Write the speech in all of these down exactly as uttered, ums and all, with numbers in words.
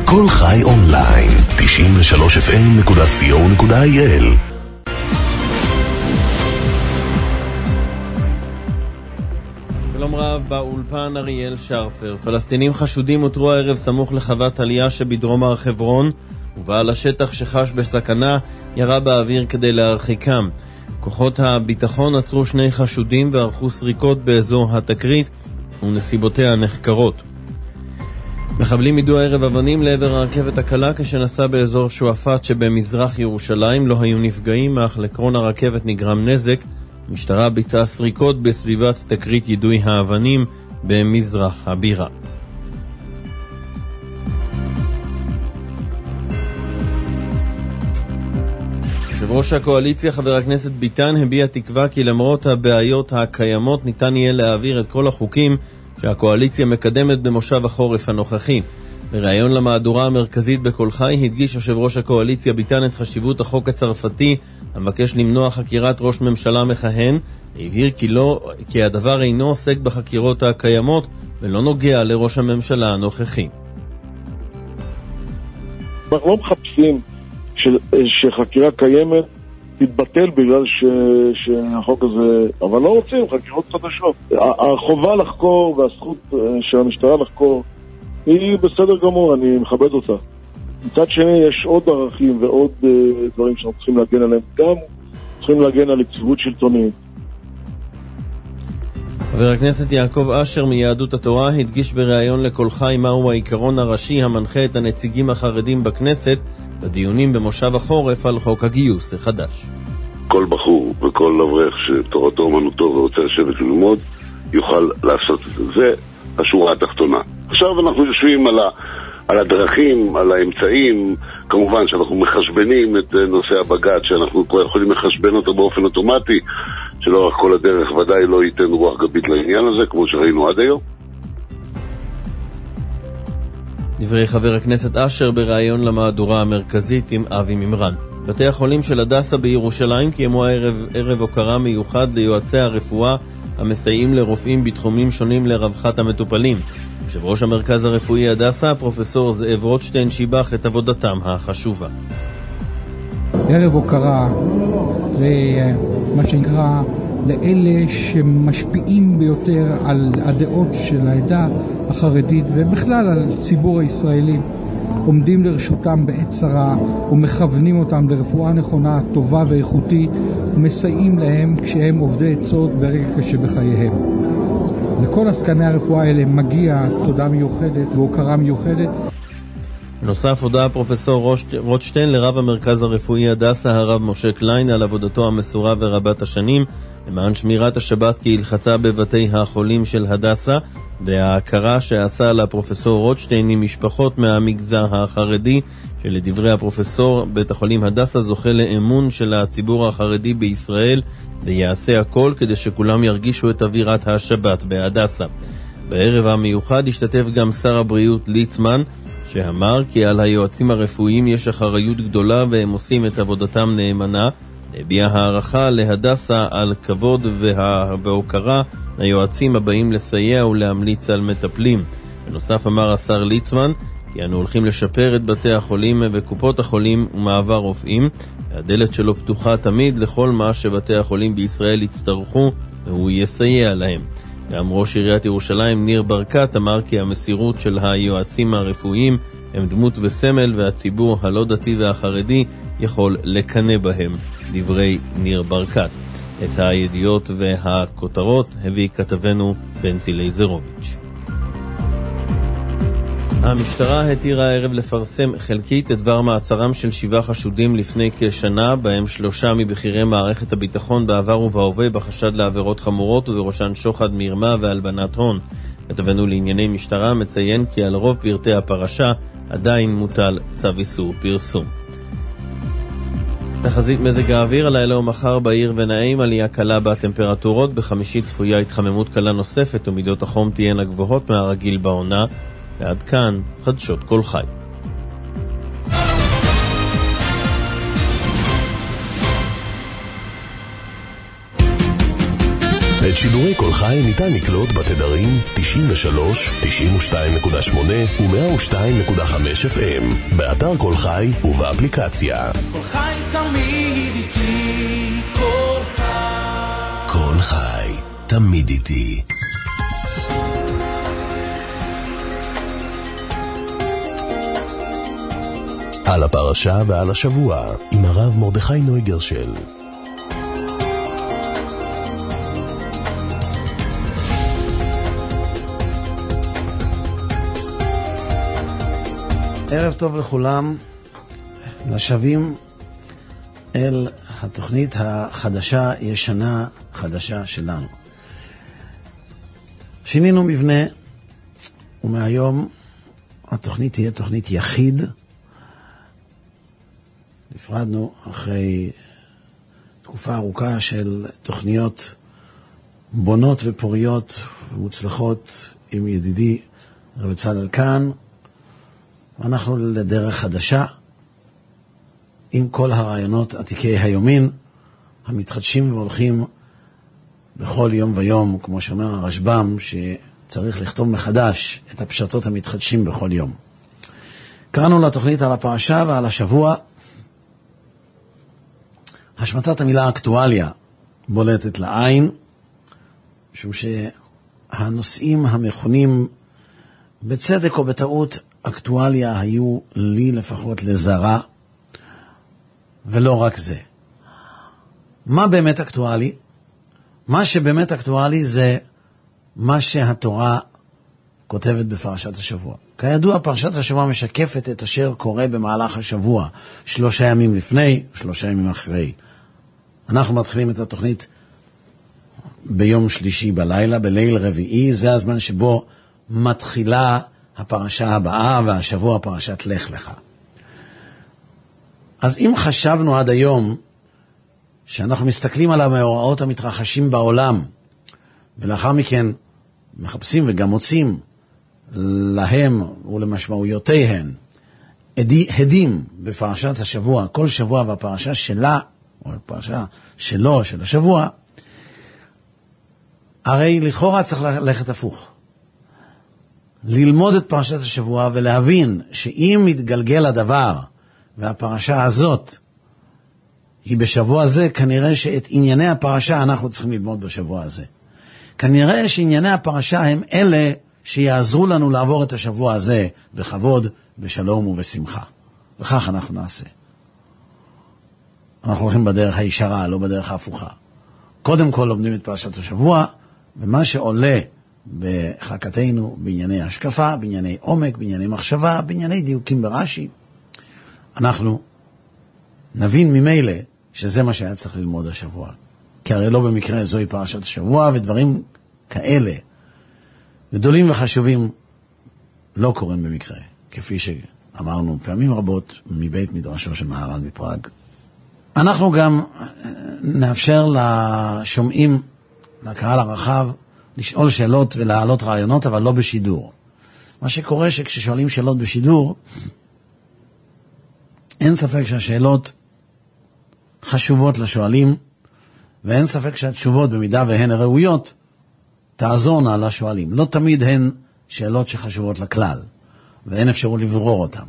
כל חי אונליין, תשעים ושלוש אף אם נקודה סי או נקודה איי אל. שלום רב, באולפן אריאל שרפר. פלסטינים חשודים אותרו הערב סמוך לחוות עלייה שבדרום הר חברון, ובעל השטח שחש בסכנה ירה באוויר כדי להרחיקם. כוחות הביטחון עצרו שני חשודים וערכו סריקות באזור התקרית, ונסיבותיה נחקרות. מחבלים ידעו הערב אבנים לעבר הרכבת הקלה כשנסע באזור שועפאט שבמזרח ירושלים. לא היו נפגעים, אך לקרון הרכבת נגרם נזק. המשטרה ביצעה סריקות בסביבת תקרית יידוי האבנים במזרח הבירה. יושב ראש הקואליציה חבר הכנסת ביטן הביע תקווה כי למרות הבעיות הקיימות ניתן יהיה להעביר את כל החוקים שהקואליציה מקדמת במושב החורף הנוכחי. בראיון למהדורה המרכזית בכל חי הדגיש יושב ראש הקואליציה ביטן את חשיבות החוק הצרפתי המבקש למנוע חקירת ראש ממשלה מכהן, והבהיר כי, לא, כי הדבר אינו עוסק בחקירות הקיימות ולא נוגע לראש הממשלה הנוכחי. אנחנו לא מחפשים ש, שחקירה קיימת תתבטל בגלל ש, שהחוק הזה, אבל לא רוצים חקירות חדשות. החובה לחקור והזכות של המשטרה לחקור היא בסדר גמור, אני מכבד אותה. מצד שני יש עוד ערכים ועוד uh, דברים שאנחנו צריכים להגן עליהם, גם צריכים להגן על יציבות שלטונית. חבר הכנסת יעקב אשר מיהדות התורה הדגיש בראיון לכל חי מהו העיקרון הראשי המנחה את הנציגים החרדים בכנסת בדיונים במושב החורף על חוק הגיוס החדש. כל בחור וכל אברך שתורתו אומנותו ורוצה לשבת ללמוד יוכל לעשות את זה. זה השורה התחתונה. עכשיו אנחנו יושבים על, ה, על הדרכים, על האמצעים. כמובן שאנחנו מחשבנים את נושא הבג"ץ, שאנחנו כבר יכולים לחשבן אותו באופן אוטומטי, שלא רק כל הדרך ודאי לא ייתן רוח גבית לעניין הזה, כמו שראינו עד היום. דברי חבר הכנסת אשר בראיון למהדורה המרכזית עם אבי ממרן. בתי החולים של הדסה בירושלים קיימו הערב ערב הוקרה מיוחד ליועצי הרפואה המסייעים לרופאים בתחומים שונים לרווחת המטופלים. יושב ראש המרכז הרפואי הדסה, פרופסור זאב רוטשטיין, שיבח את עבודתם החשובה. ערב הוקרה למה שנקרא לאלה שמשפיעים ביותר על הדעות של העדה החרדית ובכלל על ציבור הישראלי, עומדים לרשותם בעת צרה ומכוונים אותם לרפואה נכונה, טובה ואיכותית, ומסייעים להם כשהם עובדי עצות ברגע קשה בחייהם. לכל עסקני הרפואה האלה מגיע תודה מיוחדת והוקרה מיוחדת. נוסף הודעה פרופסור רוטשטיין לרב המרכז הרפואי הדסה הרב משה קליין על עבודתו המסורה ורבת השנים למען שמירת השבת כהלכתה בבתי החולים של הדסה, וההכרה שעשה לפרופסור רוטשטיין עם משפחות מהמגזר החרדי, שלדברי הפרופסור בית החולים הדסה זוכה לאמון של הציבור החרדי בישראל ויעשה הכל כדי שכולם ירגישו את אווירת השבת בהדסה. בערב המיוחד השתתף גם שר הבריאות ליצמן, שאמר כי על היועצים הרפואיים יש אחריות גדולה והם עושים את עבודתם נאמנה. הביע הערכה להדסה על כבוד וה... והוקרה היועצים הבאים לסייע ולהמליץ על מטפלים. בנוסף אמר השר ליצמן כי אנו הולכים לשפר את בתי החולים וקופות החולים ומעבר רופאים. הדלת שלו פתוחה תמיד לכל מה שבתי החולים בישראל יצטרכו והוא יסייע להם. גם ראש עיריית ירושלים ניר ברקת אמר כי המסירות של היועצים הרפואיים הם דמות וסמל והציבור הלא דתי והחרדי יכול לקנא בהם. דברי ניר ברקת. את הידיעות והכותרות הביא כתבנו בנצי לייזרוביץ'. המשטרה התירה הערב לפרסם חלקית את דבר מעצרם של שבעה חשודים לפני כשנה, בהם שלושה מבכירי מערכת הביטחון בעבר ובהווה בחשד לעבירות חמורות ובראשן שוחד, מרמה והלבנת הון. כתבנו לענייני משטרה מציין כי על רוב פרטי הפרשה עדיין מוטל צו איסור פרסום. תחזית מזג האוויר הלילה ומחר בעיר ונעים עלייה קלה בטמפרטורות, בחמישי צפויה התחממות קלה נוספת ומידות החום תהיינה גבוהות מהרגיל בעונה. ועד כאן חדשות כל חי. את שידורי כל חי ניתן לקלוט בתדרים תשעים ושלוש, תשעים ושתיים נקודה שמונה ו-מאה ושתיים נקודה חמש אף אם, באתר כל חי ובאפליקציה. כל חי תמיד איתי, כל חי. כל חי תמיד איתי. על הפרשה ועל השבוע עם הרב מרדכי נויגרשל. ערב טוב לכולם, לשבים אל התוכנית החדשה, ישנה חדשה שלנו. שינינו מבנה, ומהיום התוכנית תהיה תוכנית יחיד. נפרדנו אחרי תקופה ארוכה של תוכניות בונות ופוריות ומוצלחות עם ידידי רב צלאל כאן, ואנחנו לדרך חדשה עם כל הרעיונות עתיקי היומין המתחדשים והולכים בכל יום ויום, כמו שאומר הרשב"ם, שצריך לכתוב מחדש את הפשטות המתחדשים בכל יום. קראנו לתוכנית על הפרשה ועל השבוע. השמטת המילה אקטואליה בולטת לעין, משום שהנושאים המכונים בצדק או בטעות אקטואליה היו לי לפחות לזרה, ולא רק זה. מה באמת אקטואלי? מה שבאמת אקטואלי זה מה שהתורה כותבת בפרשת השבוע. כידוע, פרשת השבוע משקפת את אשר קורה במהלך השבוע, שלושה ימים לפני, שלושה ימים אחרי. אנחנו מתחילים את התוכנית ביום שלישי בלילה, בליל רביעי, זה הזמן שבו מתחילה הפרשה הבאה, והשבוע פרשת לך לך. אז אם חשבנו עד היום שאנחנו מסתכלים על המאורעות המתרחשים בעולם, ולאחר מכן מחפשים וגם מוצאים להם ולמשמעויותיהן הדים בפרשת השבוע, כל שבוע והפרשה שלה, או הפרשה שלו, של השבוע, הרי לכאורה צריך ללכת הפוך. ללמוד את פרשת השבוע ולהבין שאם מתגלגל הדבר והפרשה הזאת היא בשבוע זה, כנראה שאת ענייני הפרשה אנחנו צריכים ללמוד בשבוע הזה. כנראה שענייני הפרשה הם אלה שיעזרו לנו לעבור את השבוע הזה בכבוד, בשלום ובשמחה. וכך אנחנו נעשה. אנחנו הולכים בדרך הישרה, לא בדרך ההפוכה. קודם כל לומדים את פרשת השבוע, ומה שעולה בחכתנו בענייני השקפה, בענייני עומק, בענייני מחשבה, בענייני דיוקים ברש"י, אנחנו נבין ממילא שזה מה שהיה צריך ללמוד השבוע. כי הרי לא במקרה זוהי פרשת השבוע, ודברים כאלה גדולים וחשובים לא קורים במקרה, כפי שאמרנו פעמים רבות מבית מדרשו של מהר"ל מפראג. אנחנו גם נאפשר לשומעים, לקהל הרחב, לשאול שאלות ולהעלות רעיונות, אבל לא בשידור. מה שקורה שכששואלים שאלות בשידור, אין ספק שהשאלות חשובות לשואלים, ואין ספק שהתשובות, במידה והן ראויות, תעזורנה לשואלים. לא תמיד הן שאלות שחשובות לכלל, ואין אפשרות לברור אותן.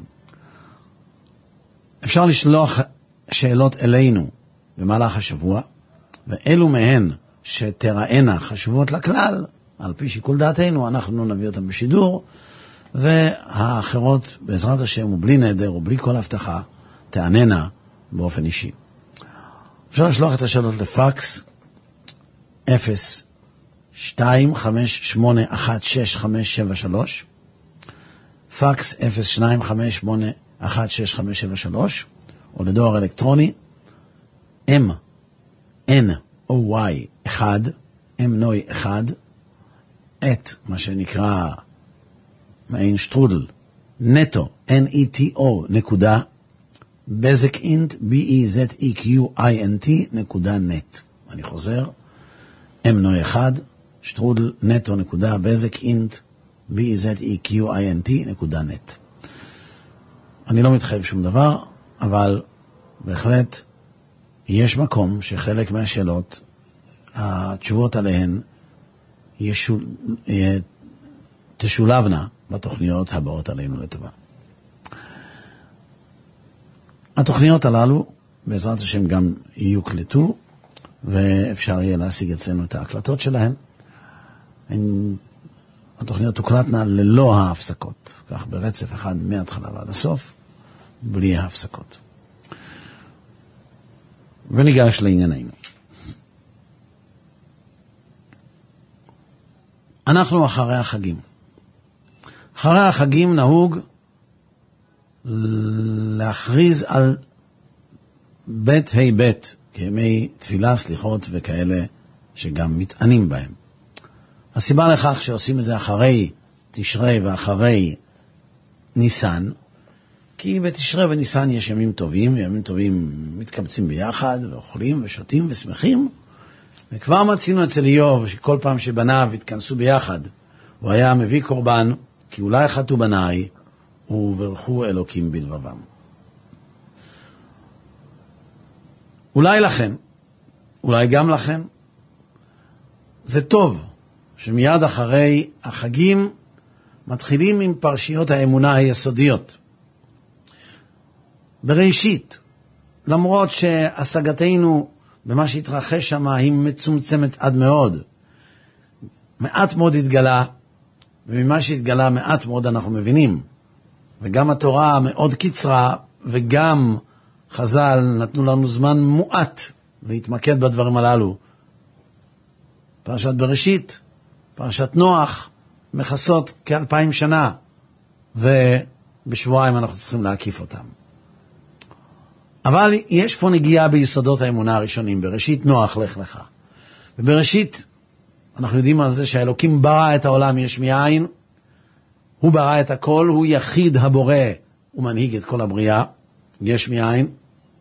אפשר לשלוח שאלות אלינו במהלך השבוע, ואלו מהן שתראינה חשובות לכלל, על פי שיקול דעתנו, אנחנו נביא אותם בשידור, והאחרות, בעזרת השם, ובלי נדר, ובלי כל הבטחה, תעננה באופן אישי. אפשר לשלוח את השאלות לפקס אפס שתיים חמש שמונה אחת שש חמש שבע שלוש, פקס אפס שתיים חמש שמונה אחת שש חמש שבע שלוש, או לדואר אלקטרוני M N O Y אחד, M נוי אחד, את מה שנקרא מעין שטרודל, נטו, N-E-T-O נקודה, בזקינט, B-E-Z-E-Q-I-N-T נקודה נט. אני חוזר, M נוי אחד, שטרודל, נטו נקודה, בזקינט, B-E-Z-E-Q-I-N-T נקודה נט. אני לא מתחייב שום דבר, אבל בהחלט יש מקום שחלק מהשאלות שהתשובות עליהן ישול, תשולבנה בתוכניות הבאות עלינו לטובה. התוכניות הללו, בעזרת השם, גם יוקלטו, ואפשר יהיה להשיג אצלנו את ההקלטות שלהן. הן, התוכניות תוקלטנה ללא ההפסקות, כך ברצף אחד מההתחלה ועד הסוף, בלי ההפסקות. וניגש לענייננו. אנחנו אחרי החגים. אחרי החגים נהוג להכריז על בית ה' בית, כימי תפילה, סליחות וכאלה שגם מתענים בהם. הסיבה לכך שעושים את זה אחרי תשרי ואחרי ניסן, כי בתשרי וניסן יש ימים טובים, ימים טובים מתקבצים ביחד, ואוכלים ושותים ושמחים, וכבר מצינו אצל איוב שכל פעם שבניו התכנסו ביחד, הוא היה מביא קורבן, כי אולי חטאו בניי, וברכו אלוקים בלבבם. אולי לכם, אולי גם לכם, זה טוב שמיד אחרי החגים מתחילים עם פרשיות האמונה היסודיות. בראשית, למרות שהשגתנו במה שהתרחש שם היא מצומצמת עד מאוד, מעט מאוד התגלה, וממה שהתגלה מעט מאוד אנחנו מבינים. וגם התורה מאוד קיצרה, וגם חז"ל נתנו לנו זמן מועט להתמקד בדברים הללו. פרשת בראשית, פרשת נוח, מכסות כאלפיים שנה, ובשבועיים אנחנו צריכים להקיף אותם. אבל יש פה נגיעה ביסודות האמונה הראשונים. בראשית נוח לך לך. ובראשית אנחנו יודעים על זה שהאלוקים ברא את העולם יש מאין, הוא ברא את הכל, הוא יחיד הבורא ומנהיג את כל הבריאה, יש מאין.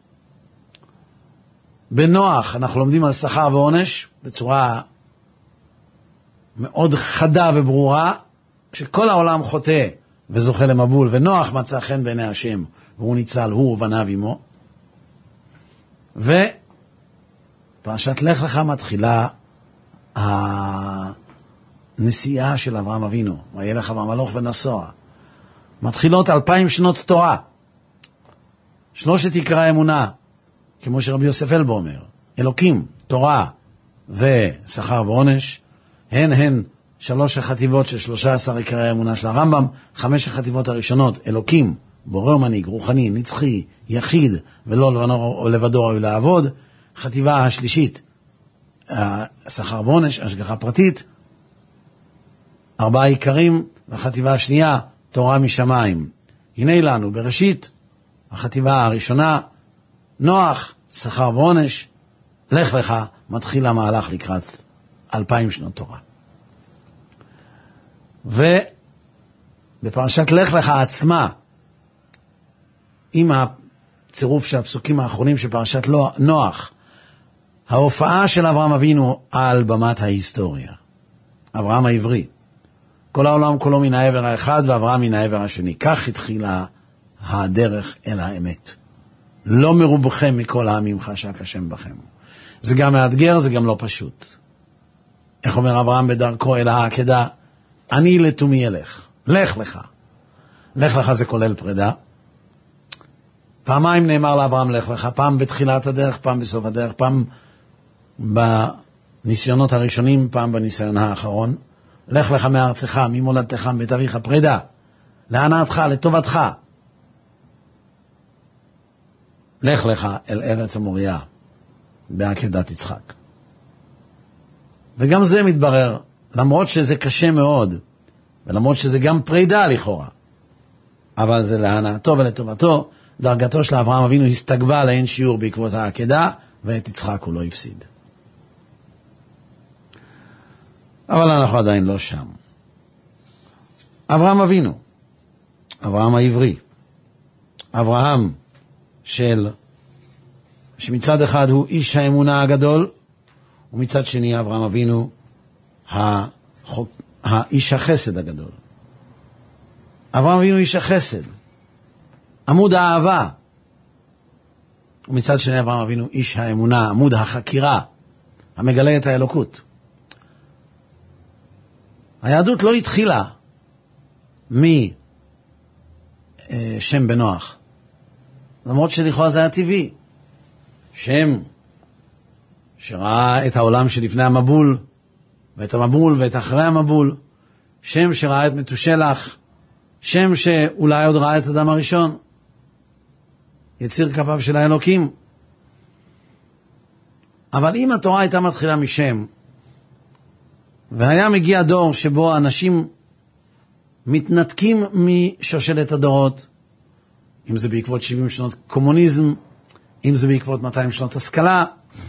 בנוח אנחנו לומדים על שכר ועונש בצורה מאוד חדה וברורה, שכל העולם חוטא וזוכה למבול, ונוח מצא חן בעיני השם, והוא ניצל, הוא ובניו עמו. ופרשת לך לך מתחילה הנסיעה של אברהם אבינו, וילך אברהם הלוך ונסוע. מתחילות אלפיים שנות תורה, שלושת עיקרי האמונה, כמו שרבי יוסף אלבו אומר, אלוקים, תורה ושכר ועונש, הן הן שלוש החטיבות של שלושה עשר עיקרי האמונה של הרמב"ם. חמש החטיבות הראשונות, אלוקים, בורא ומנהיג, רוחני, נצחי, יחיד, ולא לבדו ראוי לעבוד. חטיבה השלישית, שכר ועונש, השגחה פרטית, ארבעה עיקרים. והחטיבה השנייה, תורה משמיים. הנה לנו בראשית, החטיבה הראשונה, נוח, שכר ועונש, לך לך, מתחיל המהלך לקראת אלפיים שנות תורה. ובפרשת לך לך עצמה, עם הצירוף של הפסוקים האחרונים של פרשת נוח, ההופעה של אברהם אבינו על במת ההיסטוריה. אברהם העברי. כל העולם כולו מן העבר האחד ואברהם מן העבר השני. כך התחילה הדרך אל האמת. לא מרובכם מכל העמים חשק השם בכם. זה גם מאתגר, זה גם לא פשוט. איך אומר אברהם בדרכו אל העקדה? אני לתומי אלך. לך לך. לך לך זה כולל פרידה. פעמיים נאמר לאברהם לך לך, פעם בתחילת הדרך, פעם בסוף הדרך, פעם בניסיונות הראשונים, פעם בניסיון האחרון. לך לך מארצך, ממולדתך, מבית אביך, פרידה. להנאתך, לטובתך. לך לך אל ארץ המוריה, בעקדת יצחק. וגם זה מתברר, למרות שזה קשה מאוד, ולמרות שזה גם פרידה לכאורה, אבל זה להנאתו ולטובתו. דרגתו של אברהם אבינו הסתגבה לאין שיעור בעקבות העקדה, ואת יצחק הוא לא הפסיד. אבל אנחנו עדיין לא שם. אברהם אבינו, אברהם העברי, אברהם של, שמצד אחד הוא איש האמונה הגדול, ומצד שני אברהם אבינו החוק, האיש החסד הגדול. אברהם אבינו איש החסד, עמוד האהבה, ומצד שני אברהם אבינו איש האמונה, עמוד החקירה, המגלה את האלוקות. היהדות לא התחילה משם בנוח, למרות שלכאורה זה היה טבעי. שם שראה את העולם שלפני המבול, ואת המבול ואת אחרי המבול, שם שראה את מתושלח, שם שאולי עוד ראה את אדם הראשון, יציר כפיו של האלוקים. אבל אם התורה הייתה מתחילה משם, והיה מגיע דור שבו אנשים מתנתקים משושלת הדורות, אם זה בעקבות שבעים שנות קומוניזם, אם זה בעקבות מאתיים שנות השכלה,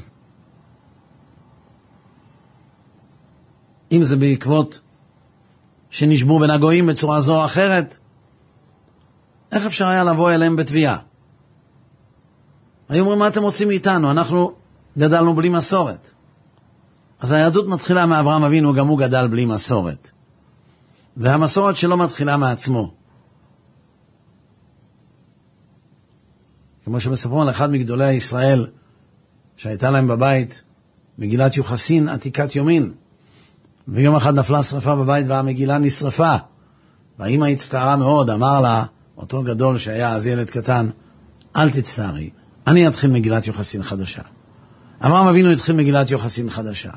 אם זה בעקבות שנשבו בין הגויים בצורה זו או אחרת, איך אפשר היה לבוא אליהם בתביעה? היו אומרים, מה אתם רוצים מאיתנו? אנחנו גדלנו בלי מסורת. אז היהדות מתחילה מאברהם אבינו, גם הוא גדל בלי מסורת. והמסורת שלו מתחילה מעצמו. כמו שמספרו על אחד מגדולי ישראל, שהייתה להם בבית מגילת יוחסין עתיקת יומין, ויום אחד נפלה שרפה בבית והמגילה נשרפה, והאמא הצטערה מאוד, אמר לה אותו גדול שהיה אז ילד קטן, אל תצטערי, אני אתחיל מגילת יוחסין חדשה. אברהם אבינו התחיל מגילת יוחסין חדשה.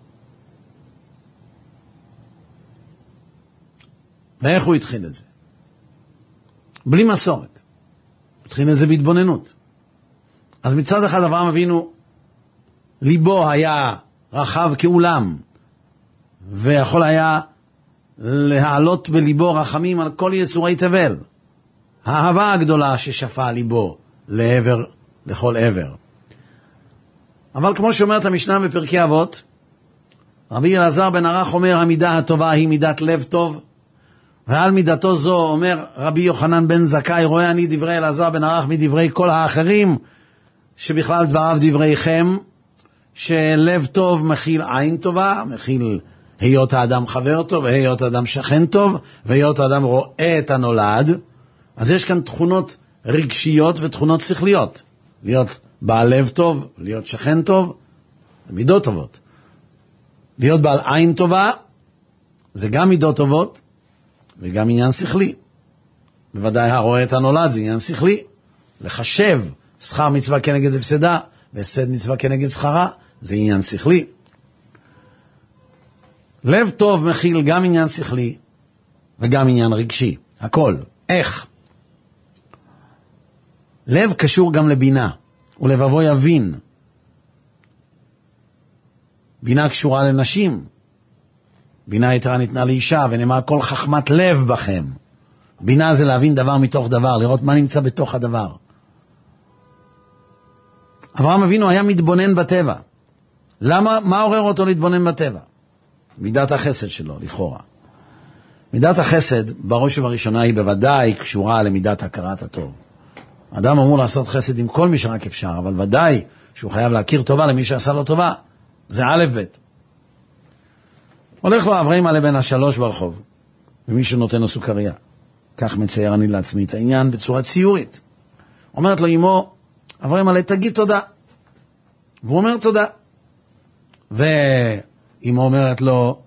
ואיך הוא התחיל את זה? בלי מסורת. הוא התחיל את זה בהתבוננות. אז מצד אחד אברהם אבינו, ליבו היה רחב כאולם, ויכול היה להעלות בליבו רחמים על כל יצורי תבל. האהבה הגדולה ששפה ליבו לעבר, לכל עבר. אבל כמו שאומרת המשנה בפרקי אבות, רבי אלעזר בן ערך אומר, המידה הטובה היא מידת לב טוב, ועל מידתו זו אומר רבי יוחנן בן זכאי, רואה אני דברי אלעזר בן ערך מדברי כל האחרים, שבכלל דבריו דבריכם, שלב טוב מכיל עין טובה, מכיל היות האדם חבר טוב, והיות האדם שכן טוב, והיות האדם רואה את הנולד. אז יש כאן תכונות רגשיות ותכונות שכליות. להיות בעל לב טוב, להיות שכן טוב, זה מידות טובות. להיות בעל עין טובה, זה גם מידות טובות, וגם עניין שכלי. בוודאי הרואה את הנולד זה עניין שכלי. לחשב שכר מצווה כנגד הפסדה, והפסד מצווה כנגד שכרה, זה עניין שכלי. לב טוב מכיל גם עניין שכלי, וגם עניין רגשי. הכל. איך? לב קשור גם לבינה, ולבבו יבין. בינה קשורה לנשים. בינה יתרה ניתנה לאישה, ונאמר כל חכמת לב בכם. בינה זה להבין דבר מתוך דבר, לראות מה נמצא בתוך הדבר. אברהם אבינו היה מתבונן בטבע. למה? מה עורר אותו להתבונן בטבע? מידת החסד שלו, לכאורה. מידת החסד, בראש ובראשונה, היא בוודאי קשורה למידת הכרת הטוב. אדם אמור לעשות חסד עם כל מי שרק אפשר, אבל ודאי שהוא חייב להכיר טובה למי שעשה לו טובה. זה א' ב'. הולך לו אברהם עלי בן השלוש ברחוב, ומישהו נותן לו סוכריה. כך מצייר אני לעצמי את העניין בצורה ציורית. אומרת לו אמו, אברהם עלי תגיד תודה. והוא אומר תודה. ואמו אומרת לו,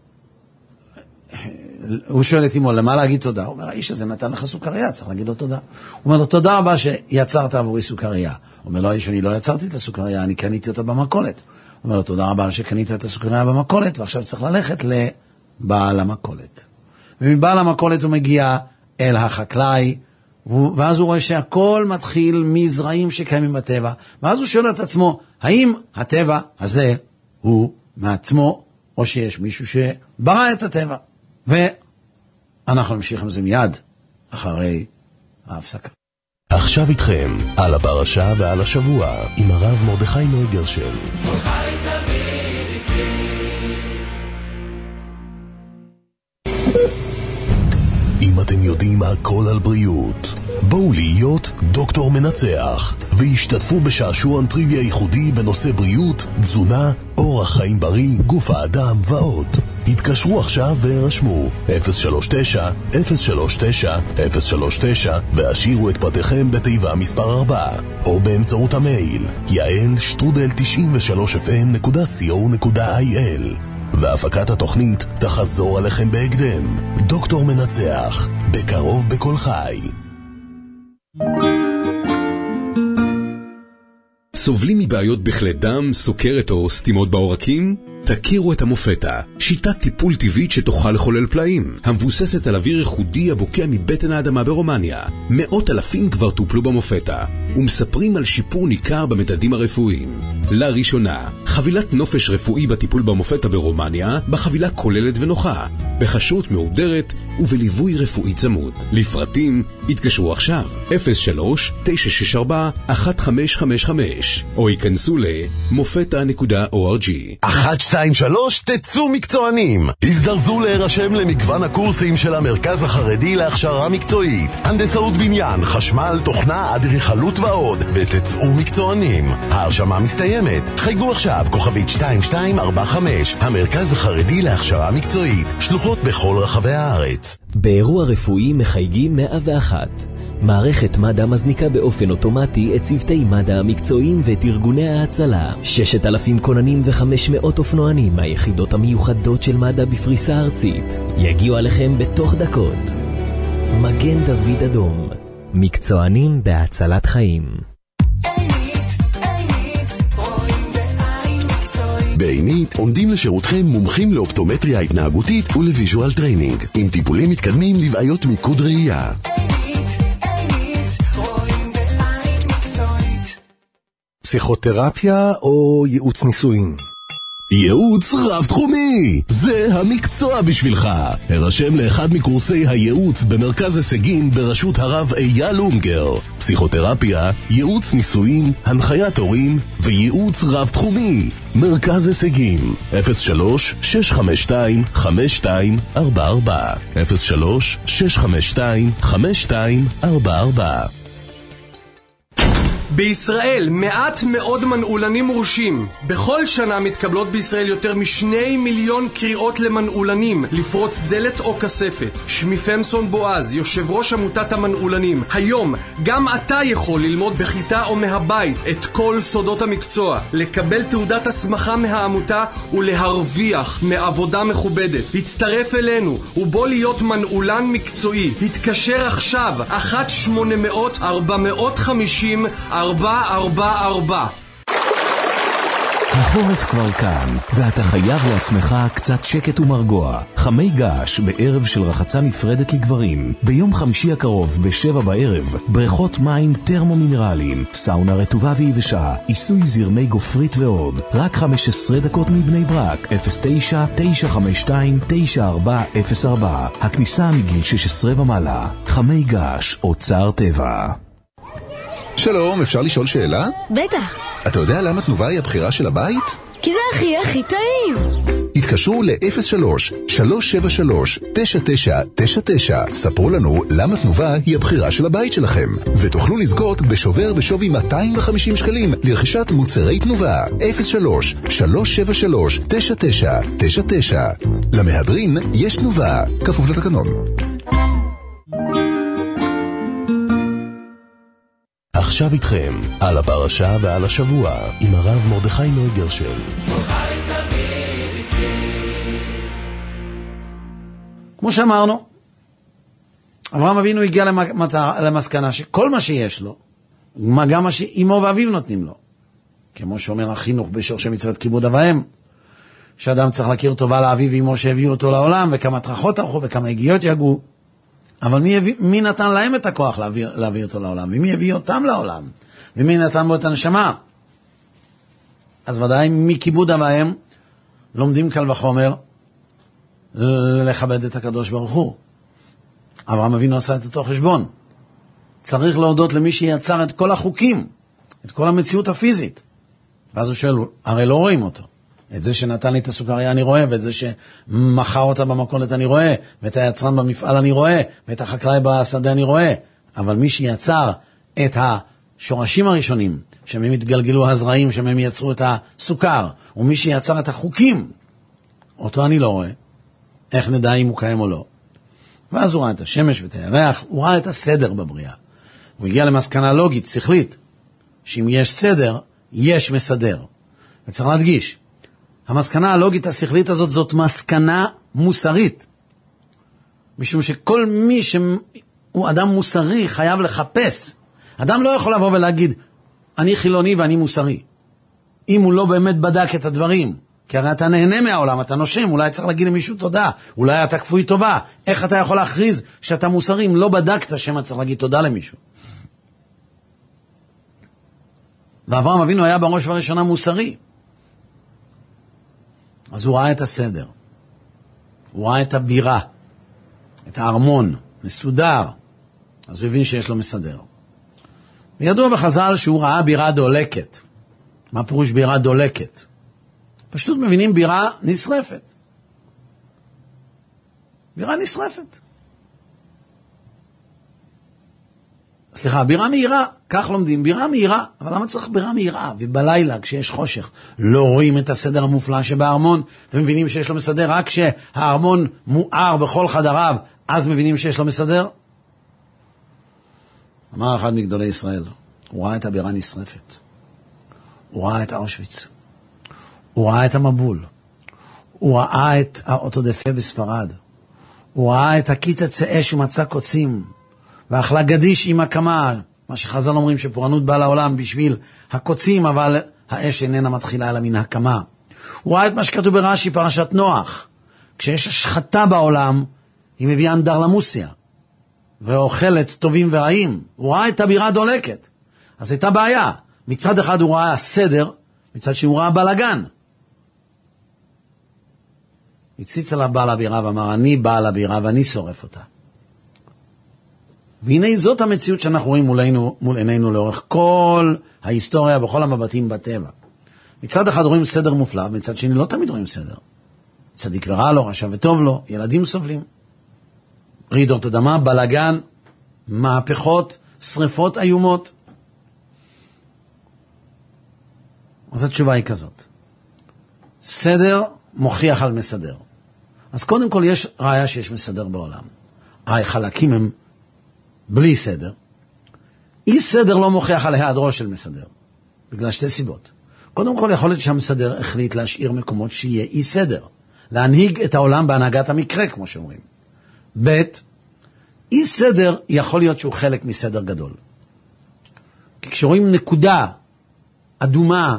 הוא שואל את אמו, למה להגיד תודה? הוא אומר, האיש הזה נתן לך סוכריה, צריך להגיד לו תודה. הוא אומר לו, תודה רבה שיצרת עבורי סוכריה. הוא אומר לו, האיש, אני לא יצרתי את הסוכריה, אני קניתי אותה במכולת. הוא אומר לו, תודה רבה שקנית את הסוכריה במכולת, ועכשיו צריך ללכת לבעל המכולת. ומבעל המכולת הוא מגיע אל החקלאי, ואז הוא רואה שהכל מתחיל מזרעים שקיימים בטבע, ואז הוא שואל את עצמו, האם הטבע הזה הוא מעצמו, או שיש מישהו שברא את הטבע? ואנחנו נמשיך עם זה מיד אחרי ההפסקה. עכשיו איתכם על הפרשה ועל השבוע עם הרב מרדכי נוי גרשן. אם אתם יודעים הכל על בריאות, בואו להיות דוקטור מנצח והשתתפו בשעשועון טריוויה ייחודי בנושא בריאות, תזונה, אורח חיים בריא, גוף האדם ועוד. התקשרו עכשיו והרשמו אפס שלוש תשע אפס שלוש תשע אפס שלוש תשע והשאירו את פרטיכם בתיבה מספר ארבע או באמצעות המייל יעל שטרודל תשעים ושלוש אף אם נקודה סי או נקודה איי אל. והפקת התוכנית תחזור עליכם בהקדם. דוקטור מנצח, בקרוב בכל חי. סובלים מבעיות בכלי דם, סוכרת או סתימות בעורקים? תכירו את המופטה, שיטת טיפול טבעית שתוכל לחולל פלאים, המבוססת על אוויר ייחודי הבוקע מבטן האדמה ברומניה. מאות אלפים כבר טופלו במופטה, ומספרים על שיפור ניכר במדדים הרפואיים. לראשונה, חבילת נופש רפואי בטיפול במופטה ברומניה, בחבילה כוללת ונוחה, בחשרות מהודרת ובליווי רפואי צמוד. לפרטים, התקשרו עכשיו, אפס שלוש תשע שש ארבע אחת חמש חמש חמש, או ייכנסו ל-מופטה נקודה או אר ג'י. אחת שתיים שלוש תצאו מקצוענים. הזדרזו להירשם למגוון הקורסים של המרכז החרדי להכשרה מקצועית, הנדסאות בניין, חשמל, תוכנה, אדריכלות ועוד, ותצאו מקצוענים. ההרשמה מסתיימת. חייגו עכשיו כוכבית שתיים שתיים ארבע חמש, המרכז החרדי להכשרה מקצועית, שלוחות בכל רחבי הארץ. באירוע רפואי מחייגים מאה ואחת. מערכת מד"א מזניקה באופן אוטומטי את צוותי מד"א המקצועיים ואת ארגוני ההצלה. ששת אלפים כוננים וחמש מאות אופנוענים מהיחידות המיוחדות של מד"א בפריסה ארצית יגיעו עליכם בתוך דקות. מגן דוד אדום, מקצוענים בהצלת חיים. בעינית עומדים לשירותכם מומחים לאופטומטריה התנהגותית ולוויז'ואל טריינינג, עם טיפולים מתקדמים לבעיות מיקוד ראייה. פסיכותרפיה או ייעוץ נישואין? ייעוץ רב תחומי, זה המקצוע בשבילך. הרשם לאחד מקורסי הייעוץ במרכז הישגים בראשות הרב אייל אונגר. פסיכותרפיה, ייעוץ נישואין, הנחיית הורים וייעוץ רב תחומי. מרכז הישגים אפס שלוש שש חמש שתיים חמש שתיים ארבע ארבע אפס שלוש שש חמש שתיים חמש שתיים ארבע ארבע. בישראל מעט מאוד מנעולנים מורשים. בכל שנה מתקבלות בישראל יותר משני מיליון קריאות למנעולנים לפרוץ דלת או כספת. שמי פמסון בועז, יושב ראש עמותת המנעולנים. היום גם אתה יכול ללמוד בכיתה או מהבית את כל סודות המקצוע, לקבל תעודת הסמכה מהעמותה ולהרוויח מעבודה מכובדת. הצטרף אלינו ובוא להיות מנעולן מקצועי. התקשר עכשיו אחת שמונה מאות ארבע מאות חמישים ארבע ארבע ארבע. החורף כבר כאן, ואתה חייב לעצמך קצת שקט ומרגוע. חמי געש בערב של רחצה נפרדת לגברים. ביום חמישי הקרוב בשבע בערב, בריכות מים טרמו-מינרליים, סאונה רטובה ויבשה, עיסוי זרמי גופרית ועוד. רק חמש עשרה דקות מבני ברק, אפס תשע תשע חמש שתיים תשע ארבע אפס ארבע. הכניסה מגיל שש עשרה ומעלה. חמי געש, אוצר טבע. שלום, אפשר לשאול שאלה? בטח. אתה יודע למה תנובה היא הבחירה של הבית? כי זה הכי הכי טעים. התקשרו ל-אפס שלוש שלוש שבע שלוש תשע תשע תשע תשע. ספרו לנו למה תנובה היא הבחירה של הבית שלכם, ותוכלו לזכות בשובר בשווי מאתיים וחמישים שקלים לרכישת מוצרי תנובה. אפס שלוש שלוש שבע שלוש תשע תשע תשע תשע. למהדרין יש תנובה, כפוף לתקנון. עכשיו איתכם, על הפרשה ועל השבוע, עם הרב מרדכי נויגרשל. כמו שאמרנו, אברהם אבינו הגיע למסקנה שכל מה שיש לו, גם מה שאימו ואביו נותנים לו, כמו שאומר החינוך בשורשי מצוות כיבוד אב ואם, שאדם צריך להכיר טובה לאביו ואימו שהביאו אותו לעולם, וכמה טרחות ערכו וכמה הגיעות יגעו. אבל מי, הביא, מי נתן להם את הכוח להביא, להביא אותו לעולם? ומי הביא אותם לעולם? ומי נתן בו את הנשמה? אז ודאי מכיבוד אב ואם לומדים קל וחומר לכבד את הקדוש ברוך הוא. אברהם אבינו עשה את אותו חשבון. צריך להודות למי שיצר את כל החוקים, את כל המציאות הפיזית. ואז הוא שואל, הרי לא רואים אותו. את זה שנתן לי את הסוכריה אני רואה, ואת זה שמחר אותה במכולת אני רואה, ואת היצרן במפעל אני רואה, ואת החקלאי בשדה אני רואה. אבל מי שיצר את השורשים הראשונים, שמהם התגלגלו הזרעים, שמהם יצרו את הסוכר, ומי שיצר את החוקים, אותו אני לא רואה. איך נדע אם הוא קיים או לא? ואז הוא ראה את השמש ואת הירח, הוא ראה את הסדר בבריאה. הוא הגיע למסקנה לוגית, שכלית, שאם יש סדר, יש מסדר. וצריך להדגיש, המסקנה הלוגית השכלית הזאת זאת מסקנה מוסרית. משום שכל מי שהוא אדם מוסרי חייב לחפש. אדם לא יכול לבוא ולהגיד, אני חילוני ואני מוסרי. אם הוא לא באמת בדק את הדברים. כי הרי אתה נהנה מהעולם, אתה נושם, אולי צריך להגיד למישהו תודה, אולי אתה כפוי טובה. איך אתה יכול להכריז שאתה מוסרי אם לא בדקת שמה צריך להגיד תודה למישהו? ואברהם אבינו היה בראש ובראשונה מוסרי. אז הוא ראה את הסדר. הוא ראה את הבירה, את הארמון, מסודר. אז הוא הבין שיש לו מסדר. וידוע בחז"ל שהוא ראה בירה דולקת. מה פירוש בירה דולקת? פשוט מבינים בירה נשרפת. בירה נשרפת. סליחה, בירה מהירה, כך לומדים, בירה מהירה, אבל למה צריך בירה מהירה? ובלילה, כשיש חושך, לא רואים את הסדר המופלא שבארמון, ומבינים שיש לו מסדר, רק כשהארמון מואר בכל חדריו, אז מבינים שיש לו מסדר? אמר אחד מגדולי ישראל, הוא ראה את הבירה נשרפת. הוא ראה את אושוויץ. הוא ראה את המבול. הוא ראה את האוטודפה בספרד. הוא ראה את הקיטץ אש ומצא קוצים. ואכלה גדיש עם הקמה, מה שחז"ל אומרים שפורענות באה לעולם בשביל הקוצים, אבל האש איננה מתחילה אלא מן הקמה. הוא ראה את מה שכתוב ברש"י, פרשת נוח. כשיש השחתה בעולם, היא מביאה אנדרלמוסיה, ואוכלת טובים ורעים. הוא ראה את הבירה דולקת. אז הייתה בעיה. מצד אחד הוא ראה סדר, מצד שהוא ראה בלגן. הציץ על הבעל הבירה ואמר, אני בעל הבירה ואני שורף אותה. והנה זאת המציאות שאנחנו רואים מולנו, מול עינינו לאורך כל ההיסטוריה, בכל המבטים בטבע. מצד אחד רואים סדר מופלא, מצד שני לא תמיד רואים סדר. צדיק ורע לו, רשע וטוב לו, ילדים סובלים. רעידות אדמה, בלגן, מהפכות, שריפות איומות. אז התשובה היא כזאת. סדר מוכיח על מסדר. אז קודם כל יש ראיה שיש מסדר בעולם. החלקים הם בלי סדר. אי סדר לא מוכיח על היעדרו של מסדר. בגלל שתי סיבות. קודם כל יכול להיות שהמסדר החליט להשאיר מקומות שיהיה אי סדר. להנהיג את העולם בהנהגת המקרה, כמו שאומרים. ב' אי סדר יכול להיות שהוא חלק מסדר גדול. כי כשרואים נקודה אדומה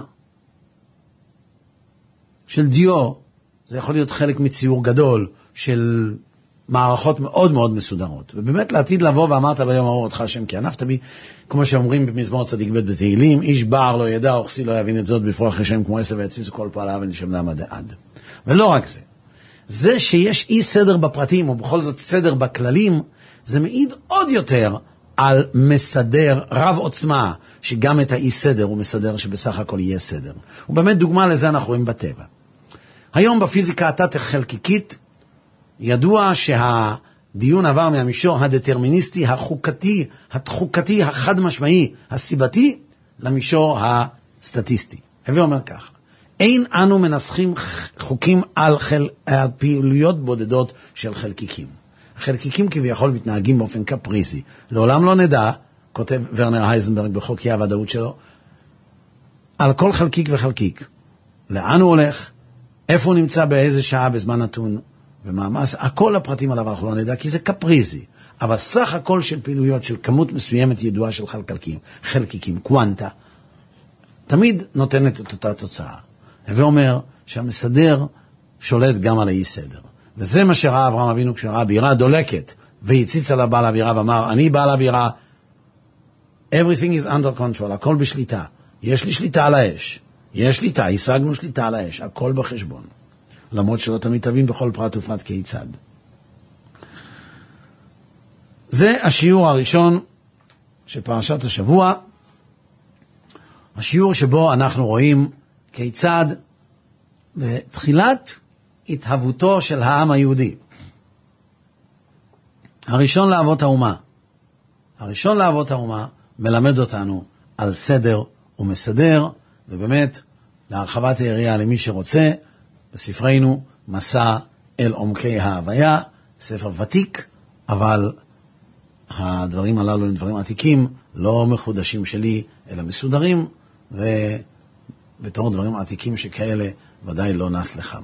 של דיו, זה יכול להיות חלק מציור גדול של מערכות מאוד מאוד מסודרות. ובאמת לעתיד לבוא, ואמרת ביום ההוא אותך השם כי ענפת בי, כמו שאומרים במזמור צדיק ב' בתהילים, איש בער לא ידע, אוכסי לא יבין את זאת, בפרוח השם כמו עשב ויציזו כל פעלה ונשם למה דעד. ולא רק זה. זה שיש אי סדר בפרטים, או בכל זאת סדר בכללים, זה מעיד עוד יותר על מסדר רב עוצמה, שגם את האי סדר הוא מסדר שבסך הכל יהיה סדר. ובאמת דוגמה לזה אנחנו רואים בטבע. היום בפיזיקה התת-חלקיקית, ידוע שהדיון עבר מהמישור הדטרמיניסטי, החוקתי, התחוקתי, החד משמעי, הסיבתי, למישור הסטטיסטי. הווה אומר ככה, אין אנו מנסחים חוקים על, חל... על פעילויות בודדות של חלקיקים. החלקיקים כביכול מתנהגים באופן קפריזי. לעולם לא נדע, כותב ורנר הייזנברג בחוקי הוודאות שלו, על כל חלקיק וחלקיק. לאן הוא הולך? איפה הוא נמצא באיזה שעה בזמן נתון? ומאמס, הכל הפרטים עליו אנחנו לא נדע, כי זה קפריזי. אבל סך הכל של פעילויות של כמות מסוימת ידועה של חלקיקים, חלקיקים, קוונטה, תמיד נותנת את אותה תוצאה. ואומר שהמסדר שולט גם על האי סדר. וזה מה שראה אברהם אבינו כשראה בירה דולקת, והציץ על הבעל הבירה ואמר, אני בעל הבירה, everything is under control, הכל בשליטה. יש לי שליטה על האש. יש שליטה, השגנו שליטה על האש, הכל בחשבון. למרות שלא תמיד תבין בכל פרט ופרט כיצד. זה השיעור הראשון של פרשת השבוע, השיעור שבו אנחנו רואים כיצד בתחילת התהוותו של העם היהודי. הראשון לאבות האומה. הראשון לאבות האומה מלמד אותנו על סדר ומסדר, ובאמת להרחבת היריעה למי שרוצה, בספרנו מסע אל עומקי ההוויה, ספר ותיק, אבל הדברים הללו הם דברים עתיקים, לא מחודשים שלי, אלא מסודרים, ובתור דברים עתיקים שכאלה ודאי לא נס לחם.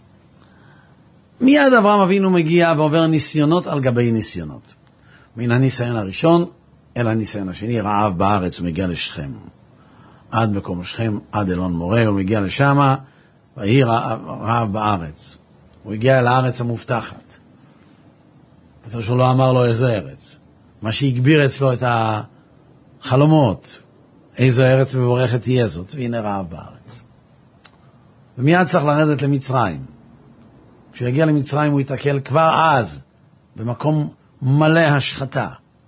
מיד אברהם אבינו מגיע ועובר ניסיונות על גבי ניסיונות. מן הניסיון הראשון אל הניסיון השני, רעב בארץ, הוא מגיע לשכם. עד מקום שכם, עד אלון מורה, הוא מגיע לשם, והיא רעב, רעב בארץ. הוא הגיע אל הארץ המובטחת. בגלל שהוא לא אמר לו איזה ארץ. מה שהגביר אצלו את החלומות, איזו ארץ מבורכת תהיה זאת, והנה רעב בארץ. ומיד צריך לרדת למצרים. כשהוא יגיע למצרים הוא יתקל כבר אז, במקום מלא השחתה.